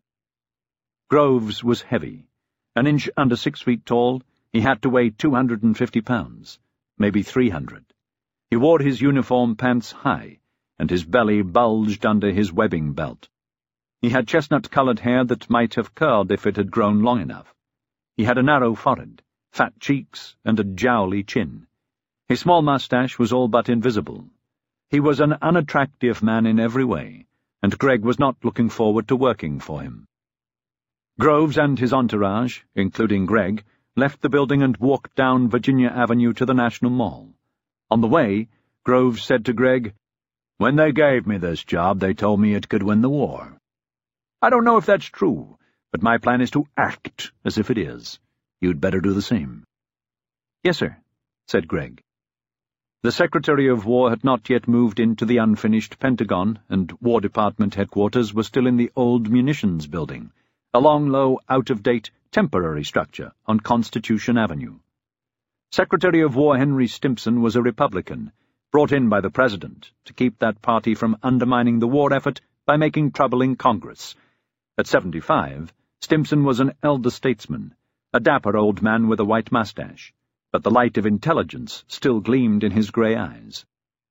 Groves was heavy. An inch under six feet tall, he had to weigh two hundred and fifty pounds, maybe three hundred. He wore his uniform pants high, and his belly bulged under his webbing belt. He had chestnut-coloured hair that might have curled if it had grown long enough. He had a narrow forehead, fat cheeks, and a jowly chin. His small moustache was all but invisible. He was an unattractive man in every way, and Gregg was not looking forward to working for him. Groves and his entourage, including Gregg, left the building and walked down Virginia Avenue to the National Mall. On the way, Groves said to Gregg, "When they gave me this job, they told me it could win the war. I don't know if that's true, but my plan is to act as if it is. You'd better do the same." "Yes, sir," said Gregg. The Secretary of War had not yet moved into the unfinished Pentagon, and War Department headquarters were still in the old munitions building, a long, low, out-of-date, temporary structure on Constitution Avenue. Secretary of War Henry Stimson was a Republican, brought in by the President to keep that party from undermining the war effort by making trouble in Congress. At seventy-five, Stimson was an elder statesman, a dapper old man with a white mustache, but the light of intelligence still gleamed in his grey eyes.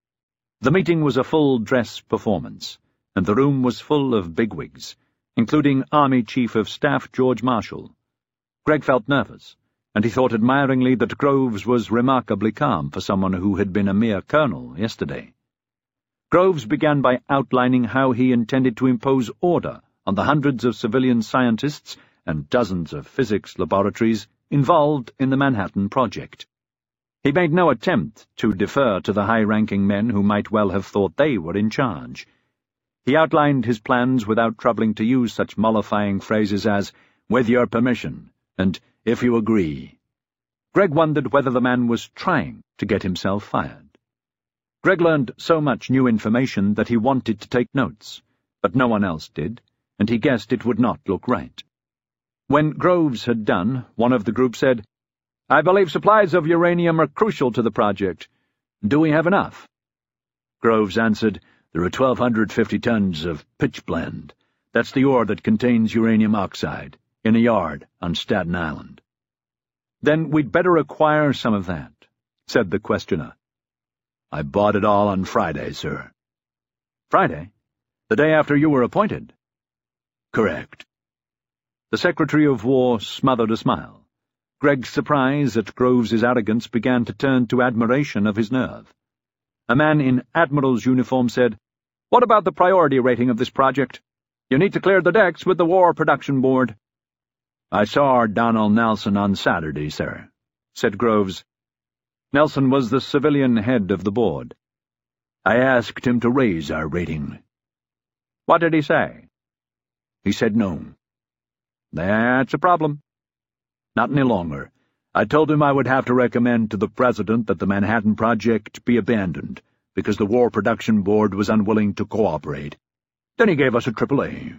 The meeting was a full-dress performance, and the room was full of bigwigs, including Army Chief of Staff George Marshall. Gregg felt nervous, and he thought admiringly that Groves was remarkably calm for someone who had been a mere colonel yesterday. Groves began by outlining how he intended to impose order on the hundreds of civilian scientists and dozens of physics laboratories involved in the Manhattan Project. He made no attempt to defer to the high-ranking men who might well have thought they were in charge. He outlined his plans without troubling to use such mollifying phrases as, "with your permission," and "if you agree." Gregg wondered whether the man was trying to get himself fired. Gregg learned so much new information that he wanted to take notes, but no one else did, and he guessed it would not look right. When Groves had done, one of the group said, "I believe supplies of uranium are crucial to the project. Do we have enough?" Groves answered, "There are twelve fifty tons of pitchblende. That's the ore that contains uranium oxide, in a yard on Staten Island." "Then we'd better acquire some of that," said the questioner. "I bought it all on Friday, sir." "Friday? The day after you were appointed?" "Correct." The Secretary of War smothered a smile. Gregg's surprise at Groves's arrogance began to turn to admiration of his nerve. A man in Admiral's uniform said, "What about the priority rating of this project? You need to clear the decks with the War Production Board." "I saw Donald Nelson on Saturday, sir," said Groves. Nelson was the civilian head of the board. "I asked him to raise our rating." "What did he say?" "He said no." "That's a problem." "Not any longer. I told him I would have to recommend to the President that the Manhattan Project be abandoned, because the War Production Board was unwilling to cooperate. Then he gave us a triple A.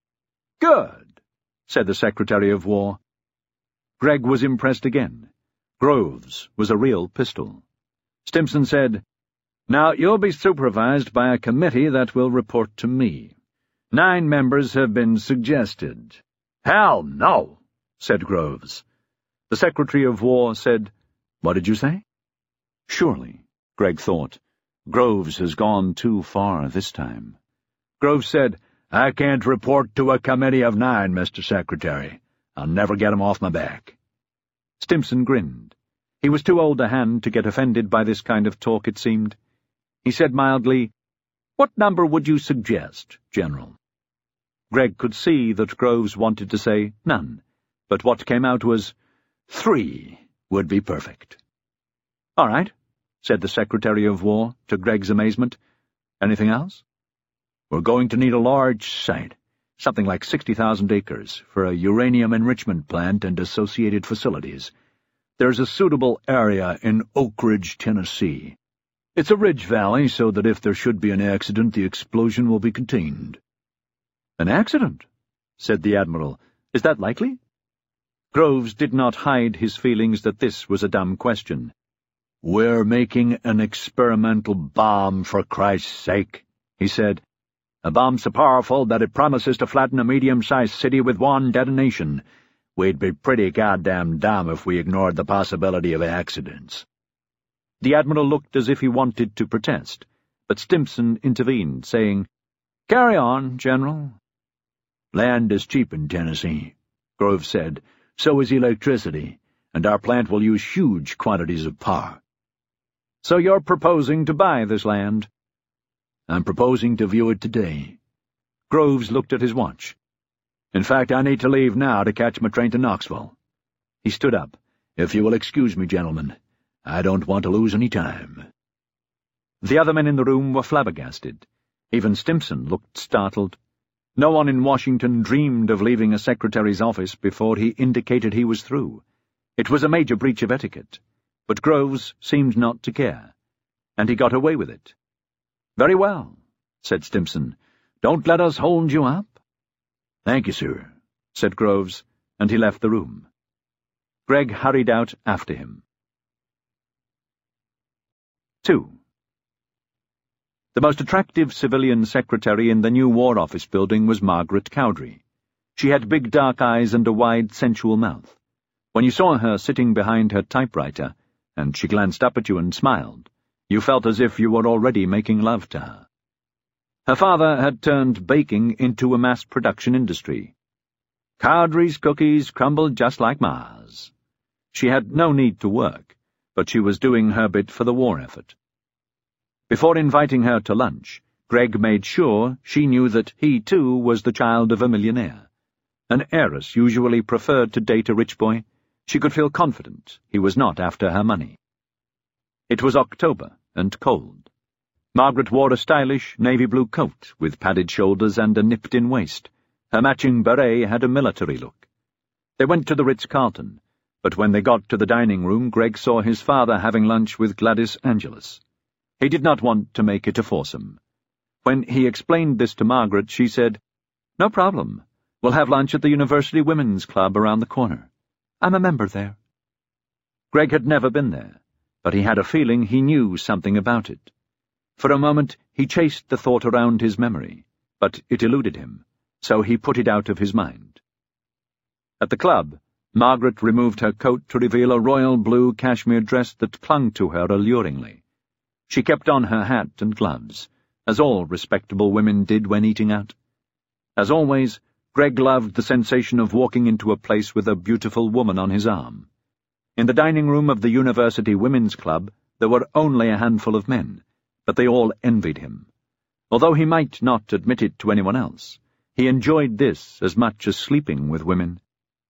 "Good," said the Secretary of War. Gregg was impressed again. Groves was a real pistol. Stimson said, "Now you'll be supervised by a committee that will report to me. Nine members have been suggested." "Hell no," said Groves. The Secretary of War said, "What did you say?" Surely, Gregg thought, Groves has gone too far this time. Groves said, "I can't report to a committee of nine, Mister Secretary. I'll never get 'em off my back." Stimson grinned. He was too old a hand to get offended by this kind of talk, it seemed. He said mildly, "What number would you suggest, General?" Gregg could see that Groves wanted to say none, but what came out was, "Three would be perfect." "All right," said the Secretary of War, to Gregg's amazement. "Anything else?" "We're going to need a large site, something like sixty thousand acres, for a uranium enrichment plant and associated facilities. There's a suitable area in Oak Ridge, Tennessee. It's a ridge valley, so that if there should be an accident, the explosion will be contained." "An accident?" said the Admiral. "Is that likely?" Groves did not hide his feelings that this was a dumb question. "We're making an experimental bomb, for Christ's sake," he said. "A bomb so powerful that it promises to flatten a medium-sized city with one detonation. We'd be pretty goddamn dumb if we ignored the possibility of accidents." The Admiral looked as if he wanted to protest, but Stimson intervened, saying, "Carry on, General." "Land is cheap in Tennessee," Groves said. "So is electricity, and our plant will use huge quantities of power." "So you're proposing to buy this land?" I'm proposing to view it today." Groves looked at his watch. "In fact, I need to leave now to catch my train to Knoxville." He stood up. "If you will excuse me, gentlemen, I don't want to lose any time." The other men in the room were flabbergasted. Even Stimson looked startled. No one in Washington dreamed of leaving a secretary's office before he indicated he was through. It was a major breach of etiquette, but Groves seemed not to care, and he got away with it. "Very well," said Stimson. "Don't let us hold you up." "Thank you, sir," said Groves, and he left the room. Gregg hurried out after him. Two. The most attractive civilian secretary in the new War Office building was Margaret Cowdery. She had big dark eyes and a wide, sensual mouth. When you saw her sitting behind her typewriter, and she glanced up at you and smiled, you felt as if you were already making love to her. Her father had turned baking into a mass-production industry. Cowdery's cookies crumbled just like Ma's. She had no need to work, but she was doing her bit for the war effort. Before inviting her to lunch, Gregg made sure she knew that he, too, was the child of a millionaire. An heiress usually preferred to date a rich boy. She could feel confident he was not after her money. It was October and cold. Margaret wore a stylish navy blue coat with padded shoulders and a nipped-in waist. Her matching beret had a military look. They went to the Ritz-Carlton, but when they got to the dining room, Gregg saw his father having lunch with Gladys Angelus. He did not want to make it a foursome. When he explained this to Margaret, she said, "No problem. We'll have lunch at the University Women's Club around the corner. I'm a member there." Gregg had never been there, but he had a feeling he knew something about it. For a moment he chased the thought around his memory, but it eluded him, so he put it out of his mind. At the club, Margaret removed her coat to reveal a royal blue cashmere dress that clung to her alluringly. She kept on her hat and gloves, as all respectable women did when eating out. As always, Gregg loved the sensation of walking into a place with a beautiful woman on his arm. In the dining room of the University Women's Club there were only a handful of men, but they all envied him. Although he might not admit it to anyone else, he enjoyed this as much as sleeping with women.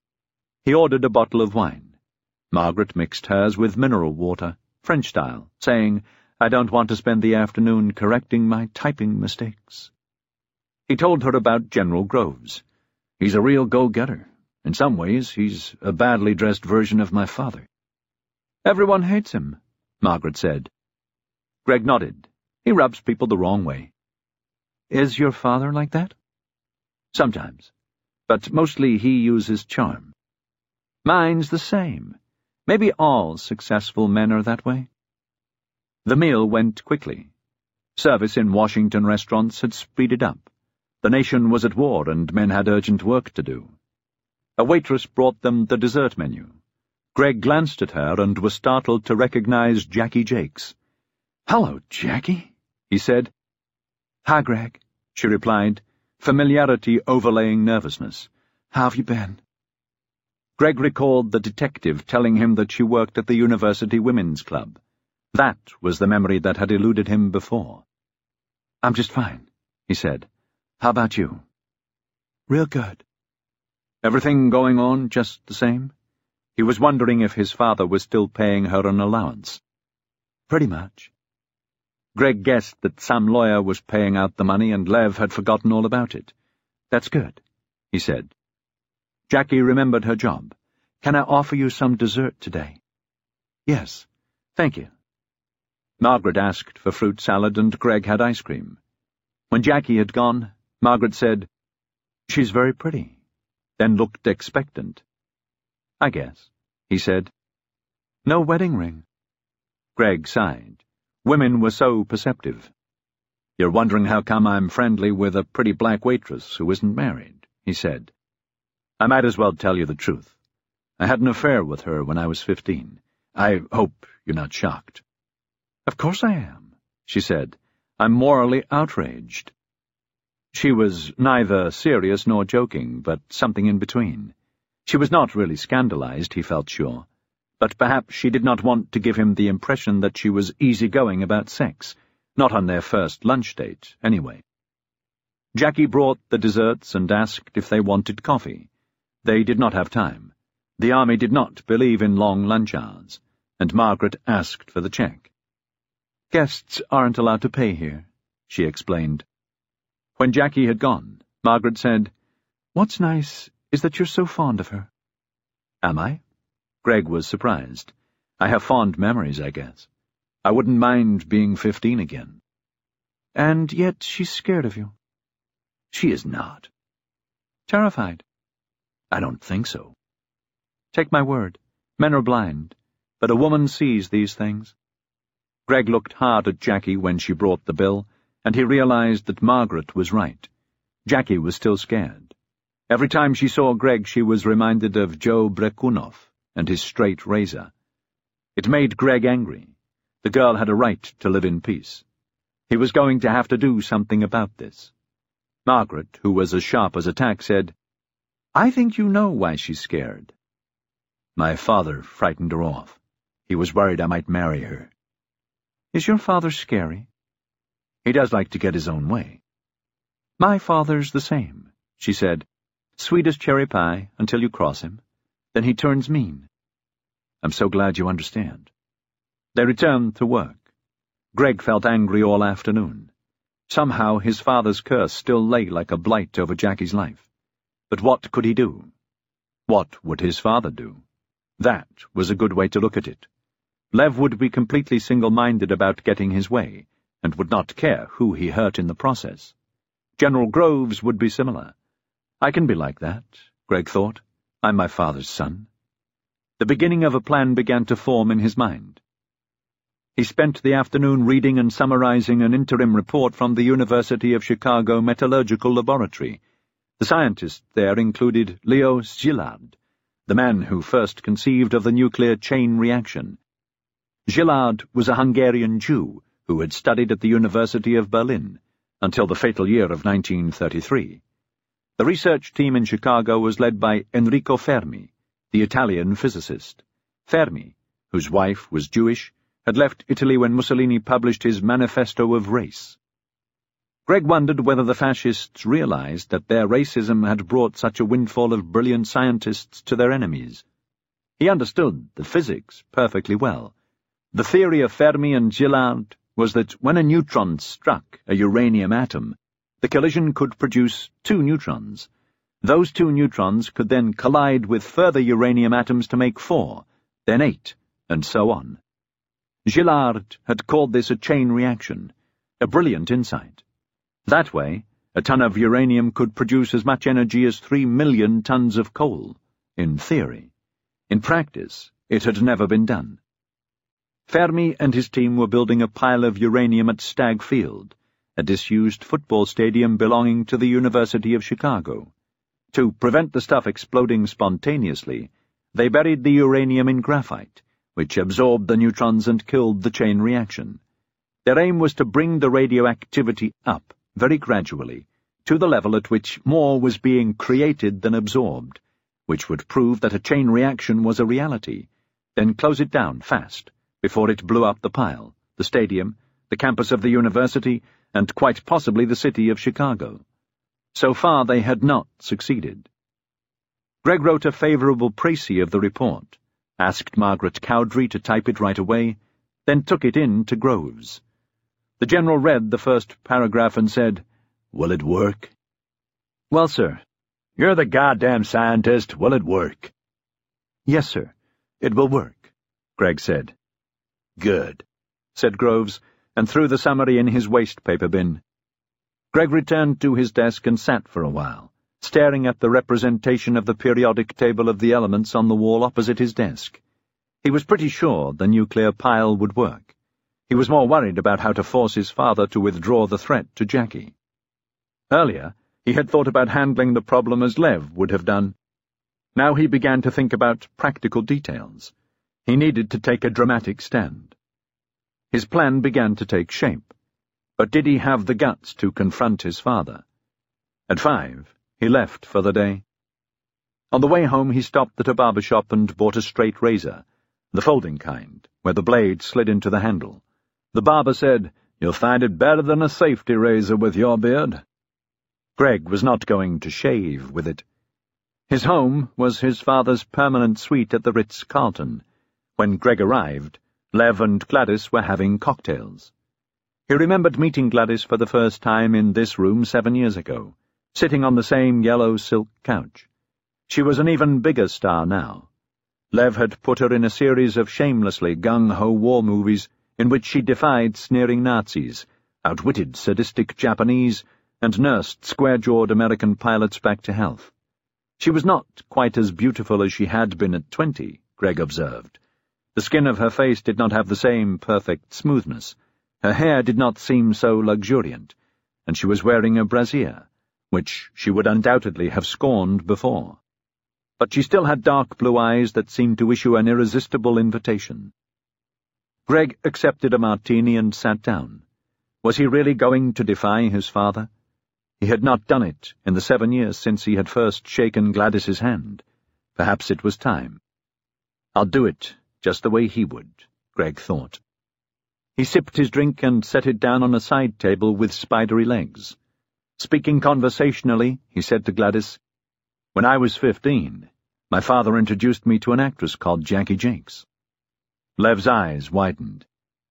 He ordered a bottle of wine. Margaret mixed hers with mineral water, French style, saying, "I don't want to spend the afternoon correcting my typing mistakes." He told her about General Groves. "He's a real go-getter. In some ways, he's a badly dressed version of my father." "Everyone hates him," Margaret said. Gregg nodded. "He rubs people the wrong way." "Is your father like that?" "Sometimes, but mostly he uses charm." "Mine's the same. Maybe all successful men are that way." The meal went quickly. Service in Washington restaurants had speeded up. The nation was at war and men had urgent work to do. A waitress brought them the dessert menu. Gregg glanced at her and was startled to recognize Jackie Jakes. "Hello, Jackie," he said. "Hi, Gregg," she replied, familiarity overlaying nervousness. "How have you been?" Gregg recalled the detective telling him that she worked at the University Women's Club. That was the memory that had eluded him before. "I'm just fine," he said. "How about you?" "Real good." Everything going on just the same? He was wondering if his father was still paying her an allowance. "Pretty much." Gregg guessed that some lawyer was paying out the money and Lev had forgotten all about it. "That's good," he said. Jackie remembered her job. "Can I offer you some dessert today?" "Yes, thank you." Margaret asked for fruit salad and Gregg had ice cream. When Jackie had gone, Margaret said, "She's very pretty," then looked expectant. "I guess," he said. "No wedding ring." Gregg sighed. Women were so perceptive. "You're wondering how come I'm friendly with a pretty black waitress who isn't married," he said. "I might as well tell you the truth. I had an affair with her when I was fifteen. I hope you're not shocked." "Of course I am," she said. "I'm morally outraged." She was neither serious nor joking, but something in between. She was not really scandalized, he felt sure, but perhaps she did not want to give him the impression that she was easygoing about sex, Not on their first lunch date, anyway. Jackie brought the desserts and asked if they wanted coffee. They did not have time. The army did not believe in long lunch hours, and Margaret asked for the check. "Guests aren't allowed to pay here," she explained. When Jackie had gone, Margaret said, "What's nice is that you're so fond of her." "Am I?" Greg was surprised. "I have fond memories, I guess. I wouldn't mind being fifteen again." "And yet she's scared of you." "She is not." "Terrified." "I don't think so." "Take my word, men are blind, but a woman sees these things." Greg looked hard at Jackie when she brought the bill, and he realized that Margaret was right. Jackie was still scared. Every time she saw Greg, she was reminded of Joe Brekhunoff and his straight razor. It made Greg angry. The girl had a right to live in peace. He was going to have to do something about this. Margaret, who was as sharp as a tack, said, "I think you know why she's scared." "My father frightened her off. He was worried I might marry her." "Is your father scary?" "He does like to get his own way." "My father's the same," she said. "Sweet as cherry pie until you cross him. Then he turns mean." "I'm so glad you understand." They returned to work. Greg felt angry all afternoon. Somehow his father's curse still lay like a blight over Jackie's life. But what could he do? What would his father do? That was a good way to look at it. Lev would be completely single-minded about getting his way, and would not care who he hurt in the process. General Groves would be similar. I can be like that, Greg thought. I'm my father's son. The beginning of a plan began to form in his mind. He spent the afternoon reading and summarizing an interim report from the University of Chicago Metallurgical Laboratory. The scientists there included Leo Szilard, the man who first conceived of the nuclear chain reaction. Szilard was a Hungarian Jew who had studied at the University of Berlin until the fatal year of nineteen thirty-three. The research team in Chicago was led by Enrico Fermi, the Italian physicist. Fermi, whose wife was Jewish, had left Italy when Mussolini published his Manifesto of Race. Greg wondered whether the fascists realized that their racism had brought such a windfall of brilliant scientists to their enemies. He understood the physics perfectly well. The theory of Fermi and Szilard was that when a neutron struck a uranium atom, the collision could produce two neutrons. Those two neutrons could then collide with further uranium atoms to make four, then eight, and so on. Szilard had called this a chain reaction, a brilliant insight. That way, a ton of uranium could produce as much energy as three million tons of coal, in theory. In practice, it had never been done. Fermi and his team were building a pile of uranium at Stagg Field, a disused football stadium belonging to the University of Chicago. To prevent the stuff exploding spontaneously, they buried the uranium in graphite, which absorbed the neutrons and killed the chain reaction. Their aim was to bring the radioactivity up, very gradually, to the level at which more was being created than absorbed, which would prove that a chain reaction was a reality, then close it down fast, before it blew up the pile, the stadium, the campus of the university, and quite possibly the city of Chicago. So far they had not succeeded. Greg wrote a favorable précis of the report, asked Margaret Cowdery to type it right away, then took it in to Groves. The general read the first paragraph and said, "Will it work?" "Well, sir." "You're the goddamn scientist. Will it work?" "Yes, sir. It will work," Greg said. "Good," said Groves, and threw the summary in his waste paper bin. Greg returned to his desk and sat for a while, staring at the representation of the periodic table of the elements on the wall opposite his desk. He was pretty sure the nuclear pile would work. He was more worried about how to force his father to withdraw the threat to Jackie. Earlier, he had thought about handling the problem as Lev would have done. Now he began to think about practical details. He needed to take a dramatic stand. His plan began to take shape. But did he have the guts to confront his father? At five, he left for the day. On the way home, he stopped at a barber shop and bought a straight razor, the folding kind, where the blade slid into the handle. The barber said, You'll find it better than a safety razor with your beard. Greg was not going to shave with it. His home was his father's permanent suite at the Ritz-Carlton. When Greg arrived, Lev and Gladys were having cocktails. He remembered meeting Gladys for the first time in this room seven years ago, sitting on the same yellow silk couch. She was an even bigger star now. Lev had put her in a series of shamelessly gung-ho war movies in which she defied sneering Nazis, outwitted sadistic Japanese, and nursed square-jawed American pilots back to health. She was not quite as beautiful as she had been at twenty, Greg observed. The skin of her face did not have the same perfect smoothness. Her hair did not seem so luxuriant, and she was wearing a brassiere, which she would undoubtedly have scorned before. But she still had dark blue eyes that seemed to issue an irresistible invitation. Greg accepted a martini and sat down. Was he really going to defy his father? He had not done it in the seven years since he had first shaken Gladys's hand. Perhaps it was time. I'll do it just the way he would, Greg thought. He sipped his drink and set it down on a side table with spidery legs. Speaking conversationally, he said to Gladys, "When I was fifteen, my father introduced me to an actress called Jackie Jakes." Lev's eyes widened.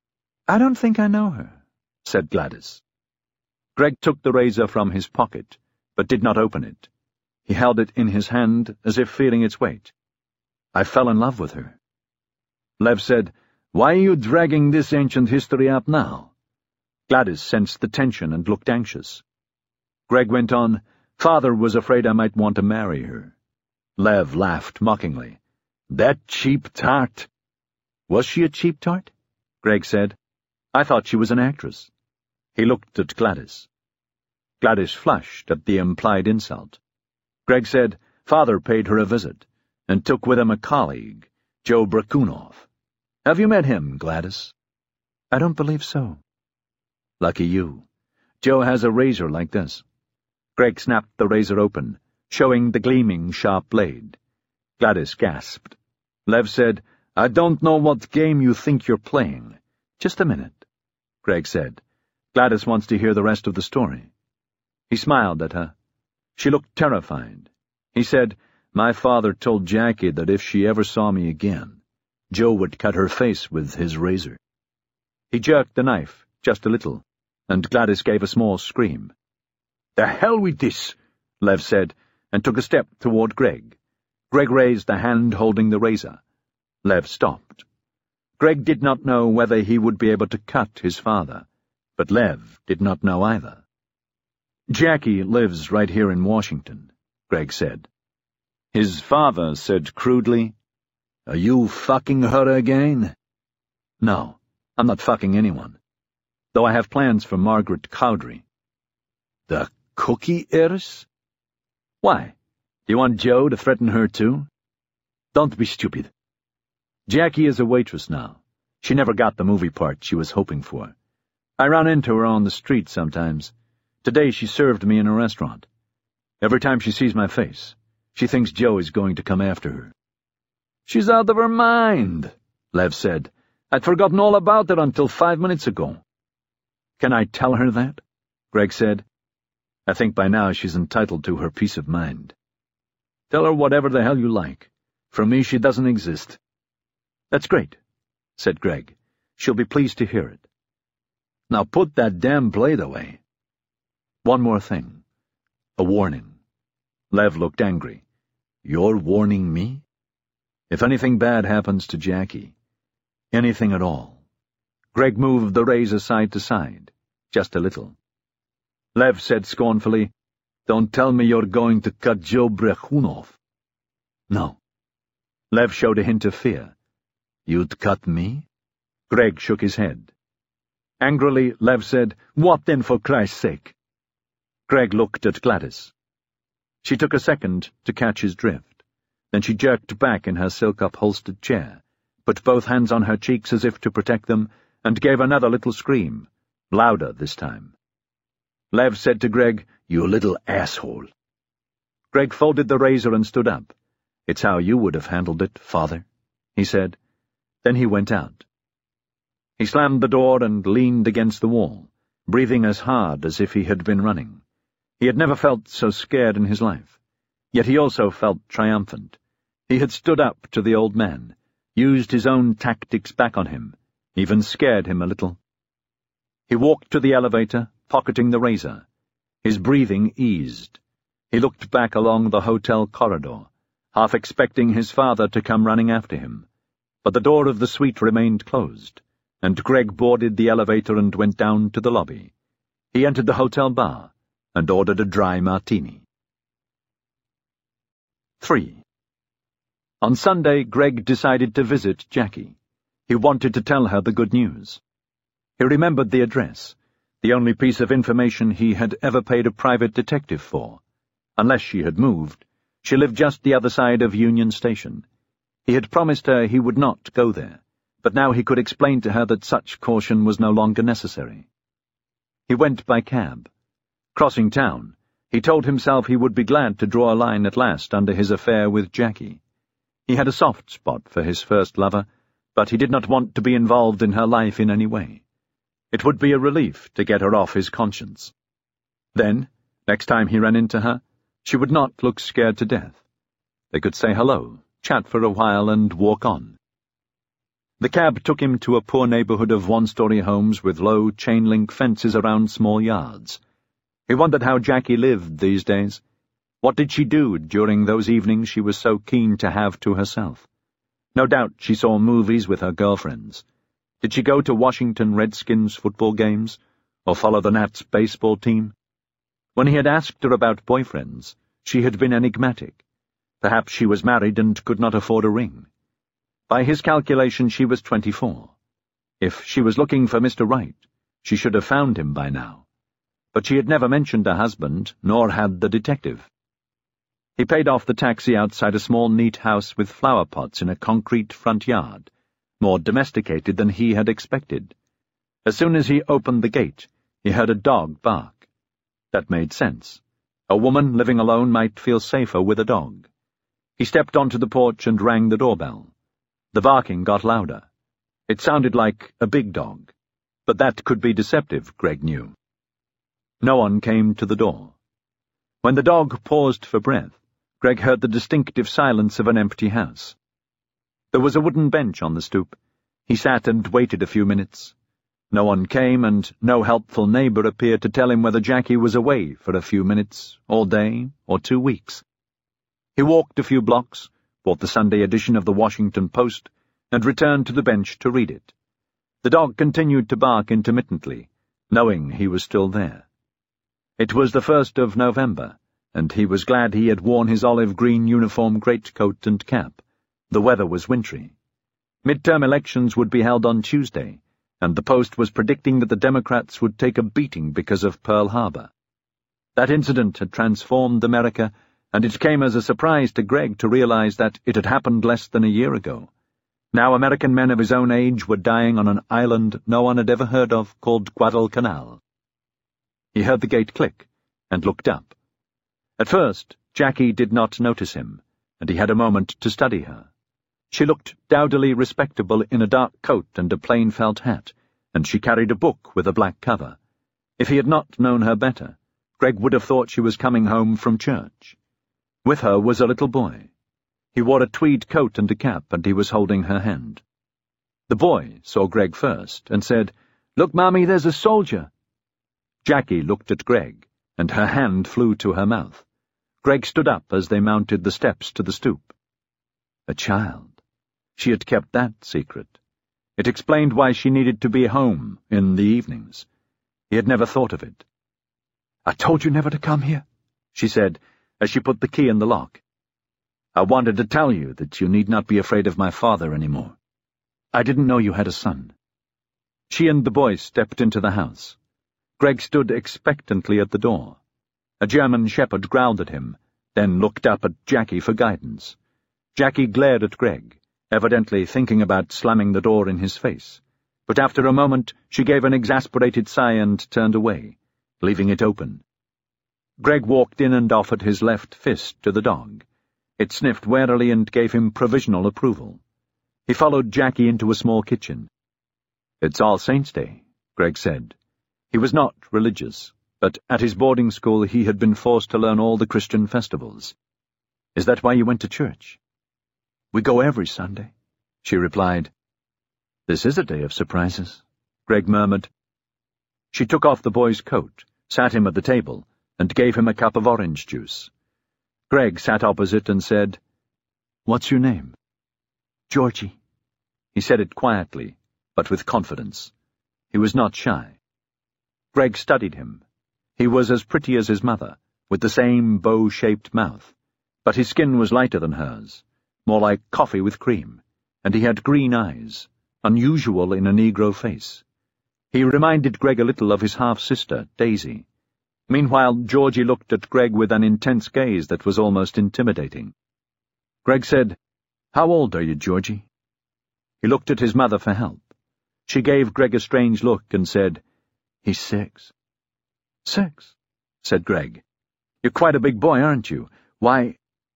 "I don't think I know her," said Gladys. Greg took the razor from his pocket, but did not open it. He held it in his hand as if feeling its weight. "I fell in love with her." Lev said, "Why are you dragging this ancient history up now?" Gladys sensed the tension and looked anxious. Greg went on, "Father was afraid I might want to marry her." Lev laughed mockingly. "That cheap tart." "Was she a cheap tart?" Greg said. "I thought she was an actress." He looked at Gladys. Gladys flushed at the implied insult. Greg said, "Father paid her a visit, and took with him a colleague, Joe Brakunov. Have you met him, Gladys?" "I don't believe so." "Lucky you. Joe has a razor like this." Greg snapped the razor open, showing the gleaming, sharp blade. Gladys gasped. Lev said, "I don't know what game you think you're playing." "Just a minute," Greg said. "Gladys wants to hear the rest of the story." He smiled at her. She looked terrified. He said, "My father told Jackie that if she ever saw me again, Joe would cut her face with his razor." He jerked the knife, just a little, and Gladys gave a small scream. "The hell with this," Lev said, and took a step toward Greg. Greg raised the hand holding the razor. Lev stopped. Greg did not know whether he would be able to cut his father, but Lev did not know either. "Jackie lives right here in Washington," Greg said. His father said crudely, "Are you fucking her again?" "No, I'm not fucking anyone. Though I have plans for Margaret Cowdery." "The cookie heiress?" "Why? Do you want Joe to threaten her too?" "Don't be stupid. Jackie is a waitress now. She never got the movie part she was hoping for. I run into her on the street sometimes. Today she served me in a restaurant. Every time she sees my face, she thinks Joe is going to come after her." "She's out of her mind," Lev said. "I'd forgotten all about it until five minutes ago." "Can I tell her that?" Greg said. "I think by now she's entitled to her peace of mind." "Tell her whatever the hell you like. For me, she doesn't exist." "That's great," said Greg. "She'll be pleased to hear it. Now put that damn blade away." "One more thing. A warning." Lev looked angry. "You're warning me? If anything bad happens to Jackie, anything at all." Greg moved the razor side to side, just a little. Lev said scornfully, "Don't tell me you're going to cut Joe Brakunov." "No." Lev showed a hint of fear. "You'd cut me?" Greg shook his head. Angrily, Lev said, "What then, for Christ's sake?" Greg looked at Gladys. She took a second to catch his drift. Then she jerked back in her silk-upholstered chair, put both hands on her cheeks as if to protect them, and gave another little scream, louder this time. Lev said to Greg, "You little asshole." Greg folded the razor and stood up. "It's how you would have handled it, father," he said. Then he went out. He slammed the door and leaned against the wall, breathing as hard as if he had been running. He had never felt so scared in his life. Yet he also felt triumphant. He had stood up to the old man, used his own tactics back on him, even scared him a little. He walked to the elevator, pocketing the razor. His breathing eased. He looked back along the hotel corridor, half expecting his father to come running after him. But the door of the suite remained closed, and Greg boarded the elevator and went down to the lobby. He entered the hotel bar and ordered a dry martini. Three. On Sunday, Greg decided to visit Jackie. He wanted to tell her the good news. He remembered the address, the only piece of information he had ever paid a private detective for. Unless she had moved, she lived just the other side of Union Station. He had promised her he would not go there, but now he could explain to her that such caution was no longer necessary. He went by cab. Crossing town, he told himself he would be glad to draw a line at last under his affair with Jackie. He had a soft spot for his first lover, but he did not want to be involved in her life in any way. It would be a relief to get her off his conscience. Then, next time he ran into her, she would not look scared to death. They could say hello, chat for a while, and walk on. The cab took him to a poor neighborhood of one-story homes with low chain-link fences around small yards. He wondered how Jackie lived these days. What did she do during those evenings she was so keen to have to herself? No doubt she saw movies with her girlfriends. Did she go to Washington Redskins football games, or follow the Nats baseball team? When he had asked her about boyfriends, she had been enigmatic. Perhaps she was married and could not afford a ring. By his calculation, she was twenty-four. If she was looking for Mister Right, she should have found him by now. But she had never mentioned a husband, nor had the detective. He paid off the taxi outside a small, neat house with flower pots in a concrete front yard, more domesticated than he had expected. As soon as he opened the gate, he heard a dog bark. That made sense. A woman living alone might feel safer with a dog. He stepped onto the porch and rang the doorbell. The barking got louder. It sounded like a big dog, but that could be deceptive, Greg knew. No one came to the door. When the dog paused for breath, Greg heard the distinctive silence of an empty house. There was a wooden bench on the stoop. He sat and waited a few minutes. No one came, and no helpful neighbor appeared to tell him whether Jackie was away for a few minutes, all day, or two weeks. He walked a few blocks, bought the Sunday edition of the Washington Post, and returned to the bench to read it. The dog continued to bark intermittently, knowing he was still there. It was the first of November, and he was glad he had worn his olive-green uniform greatcoat and cap. The weather was wintry. Midterm elections would be held on Tuesday, and the Post was predicting that the Democrats would take a beating because of Pearl Harbor. That incident had transformed America, and it came as a surprise to Greg to realize that it had happened less than a year ago. Now American men of his own age were dying on an island no one had ever heard of called Guadalcanal. He heard the gate click, and looked up. At first, Jackie did not notice him, and he had a moment to study her. She looked dowdily respectable in a dark coat and a plain felt hat, and she carried a book with a black cover. If he had not known her better, Greg would have thought she was coming home from church. With her was a little boy. He wore a tweed coat and a cap, and he was holding her hand. The boy saw Greg first, and said, "Look, Mommy, there's a soldier." Jackie looked at Greg, and her hand flew to her mouth. Greg stood up as they mounted the steps to the stoop. A child. She had kept that secret. It explained why she needed to be home in the evenings. He had never thought of it. "I told you never to come here," she said, as she put the key in the lock. "I wanted to tell you that you need not be afraid of my father anymore. I didn't know you had a son." She and the boy stepped into the house. Greg stood expectantly at the door. A German shepherd growled at him, then looked up at Jackie for guidance. Jackie glared at Greg, evidently thinking about slamming the door in his face, but after a moment she gave an exasperated sigh and turned away, leaving it open. Greg walked in and offered his left fist to the dog. It sniffed warily and gave him provisional approval. He followed Jackie into a small kitchen. "It's All Saints' Day," Greg said. He was not religious, but at his boarding school he had been forced to learn all the Christian festivals. "Is that why you went to church?" "We go every Sunday," she replied. "This is a day of surprises," Greg murmured. She took off the boy's coat, sat him at the table, and gave him a cup of orange juice. Greg sat opposite and said, "What's your name?" "Georgie." He said it quietly, but with confidence. He was not shy. Greg studied him. He was as pretty as his mother, with the same bow-shaped mouth, but his skin was lighter than hers, more like coffee with cream, and he had green eyes, unusual in a Negro face. He reminded Greg a little of his half-sister, Daisy. Meanwhile, Georgie looked at Greg with an intense gaze that was almost intimidating. Greg said, "How old are you, Georgie?" He looked at his mother for help. She gave Greg a strange look and said, "He's six." "Six?" said Greg. "You're quite a big boy, aren't you? Why—"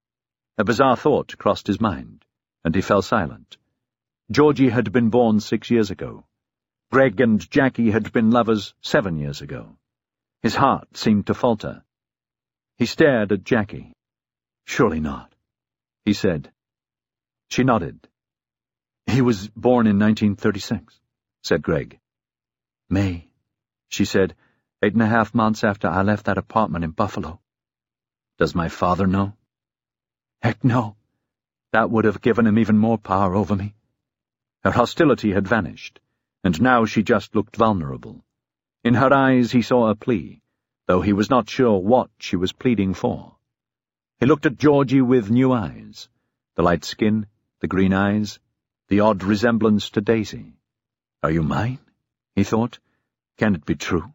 A bizarre thought crossed his mind, and he fell silent. Georgie had been born six years ago. Greg and Jackie had been lovers seven years ago. His heart seemed to falter. He stared at Jackie. "Surely not," he said. She nodded. "He was born in nineteen thirty-six, said Greg. "May," she said, "eight and a half months after I left that apartment in Buffalo." "Does my father know?" "Heck no. That would have given him even more power over me." Her hostility had vanished, and now she just looked vulnerable. In her eyes he saw a plea, though he was not sure what she was pleading for. He looked at Georgie with new eyes, the light skin, the green eyes, the odd resemblance to Daisy. "Are you mine?" he thought. "Can it be true?"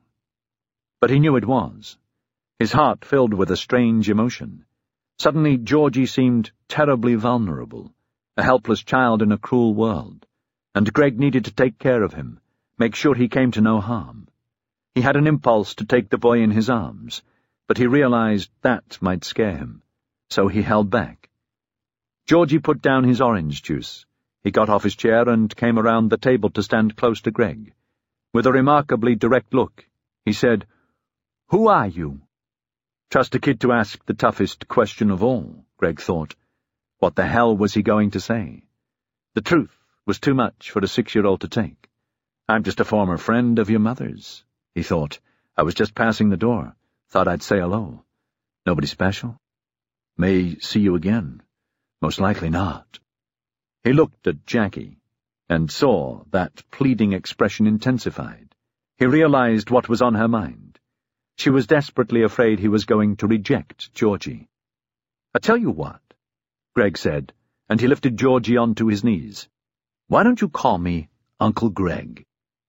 But he knew it was. His heart filled with a strange emotion. Suddenly Georgie seemed terribly vulnerable, a helpless child in a cruel world, and Greg needed to take care of him, make sure he came to no harm. He had an impulse to take the boy in his arms, but he realized that might scare him, so he held back. Georgie put down his orange juice. He got off his chair and came around the table to stand close to Greg. With a remarkably direct look, he said, "Who are you?" Trust a kid to ask the toughest question of all, Greg thought. What the hell was he going to say? The truth was too much for a six-year-old to take. "I'm just a former friend of your mother's," he thought. "I was just passing the door. Thought I'd say hello. Nobody special? May see you again. Most likely not." He looked at Jackie, and saw that pleading expression intensified. He realized what was on her mind. She was desperately afraid he was going to reject Georgie. "I tell you what," Greg said, and he lifted Georgie onto his knees. "Why don't you call me Uncle Greg?"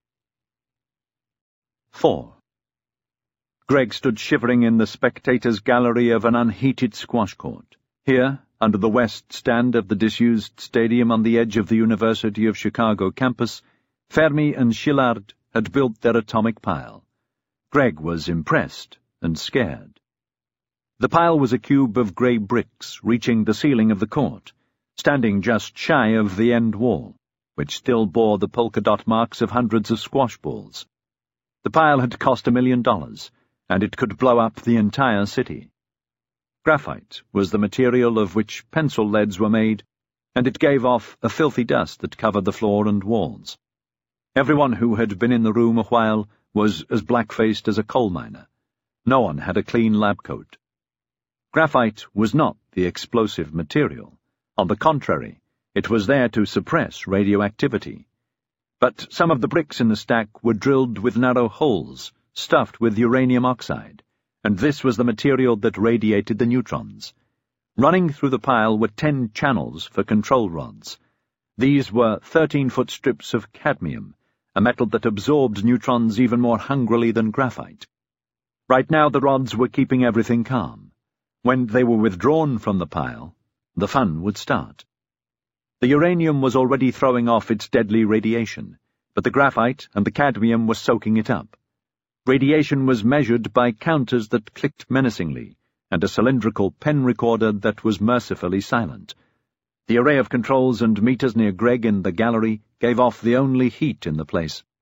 Four. Greg stood shivering in the spectators' gallery of an unheated squash court. Here, under the west stand of the disused stadium on the edge of the University of Chicago campus, Fermi and Szilard had built their atomic pile. Greg was impressed and scared. The pile was a cube of grey bricks reaching the ceiling of the court, standing just shy of the end wall, which still bore the polka-dot marks of hundreds of squash balls. The pile had cost a million dollars, and it could blow up the entire city. Graphite was the material of which pencil leads were made, and it gave off a filthy dust that covered the floor and walls. Everyone who had been in the room a while was as black-faced as a coal miner. No one had a clean lab coat. Graphite was not the explosive material. On the contrary, it was there to suppress radioactivity. But some of the bricks in the stack were drilled with narrow holes, stuffed with uranium oxide, and this was the material that radiated the neutrons. Running through the pile were ten channels for control rods. These were thirteen-foot strips of cadmium, a metal that absorbed neutrons even more hungrily than graphite. Right now the rods were keeping everything calm. When they were withdrawn from the pile, the fun would start. The uranium was already throwing off its deadly radiation, but the graphite and the cadmium were soaking it up. Radiation was measured by counters that clicked menacingly, and a cylindrical pen recorder that was mercifully silent. The array of controls and meters near Greg in the gallery gave off the only heat in the place.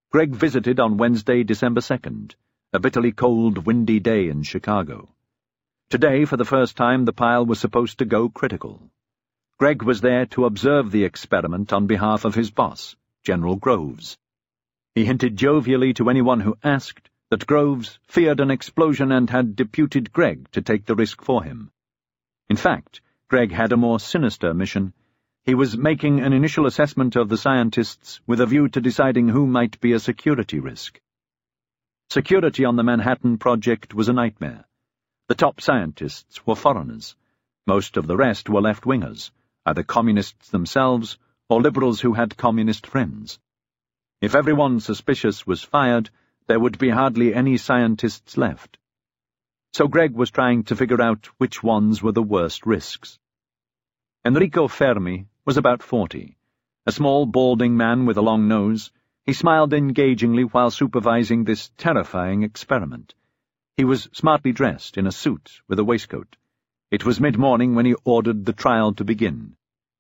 Gregg visited on Wednesday, December second, a bitterly cold, windy day in Chicago. Today, for the first time, the pile was supposed to go critical. Gregg was there to observe the experiment on behalf of his boss, General Groves. He hinted jovially to anyone who asked that Groves feared an explosion and had deputed Gregg to take the risk for him. In fact, Gregg had a more sinister mission. He was making an initial assessment of the scientists with a view to deciding who might be a security risk. Security on the Manhattan Project was a nightmare. The top scientists were foreigners. Most of the rest were left-wingers, either communists themselves or liberals who had communist friends. If everyone suspicious was fired, there would be hardly any scientists left. So Gregg was trying to figure out which ones were the worst risks. Enrico Fermi was about forty, a small, balding man with a long nose. He smiled engagingly while supervising this terrifying experiment. He was smartly dressed in a suit with a waistcoat. It was mid-morning when he ordered the trial to begin.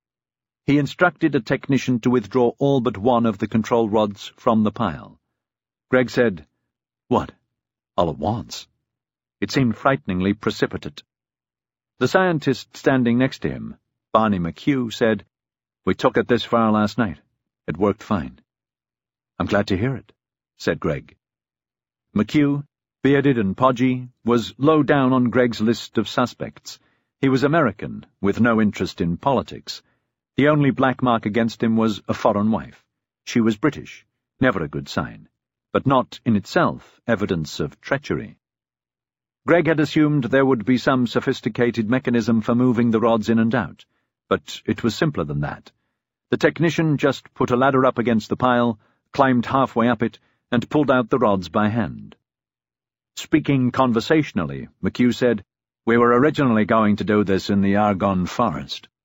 He instructed a technician to withdraw all but one of the control rods from the pile. Gregg said, "What? All at once?" It seemed frighteningly precipitate. The scientist standing next to him, Barney McHugh, said, "We took it this far last night. It worked fine." "I'm glad to hear it," said Gregg. McHugh, bearded and podgy, was low down on Gregg's list of suspects. He was American, with no interest in politics. The only black mark against him was a foreign wife. She was British, never a good sign, but not in itself evidence of treachery. Gregg had assumed there would be some sophisticated mechanism for moving the rods in and out, but it was simpler than that. The technician just put a ladder up against the pile, climbed halfway up it, and pulled out the rods by hand. Speaking conversationally, McHugh said, "We were originally going to do this in the Argonne Forest."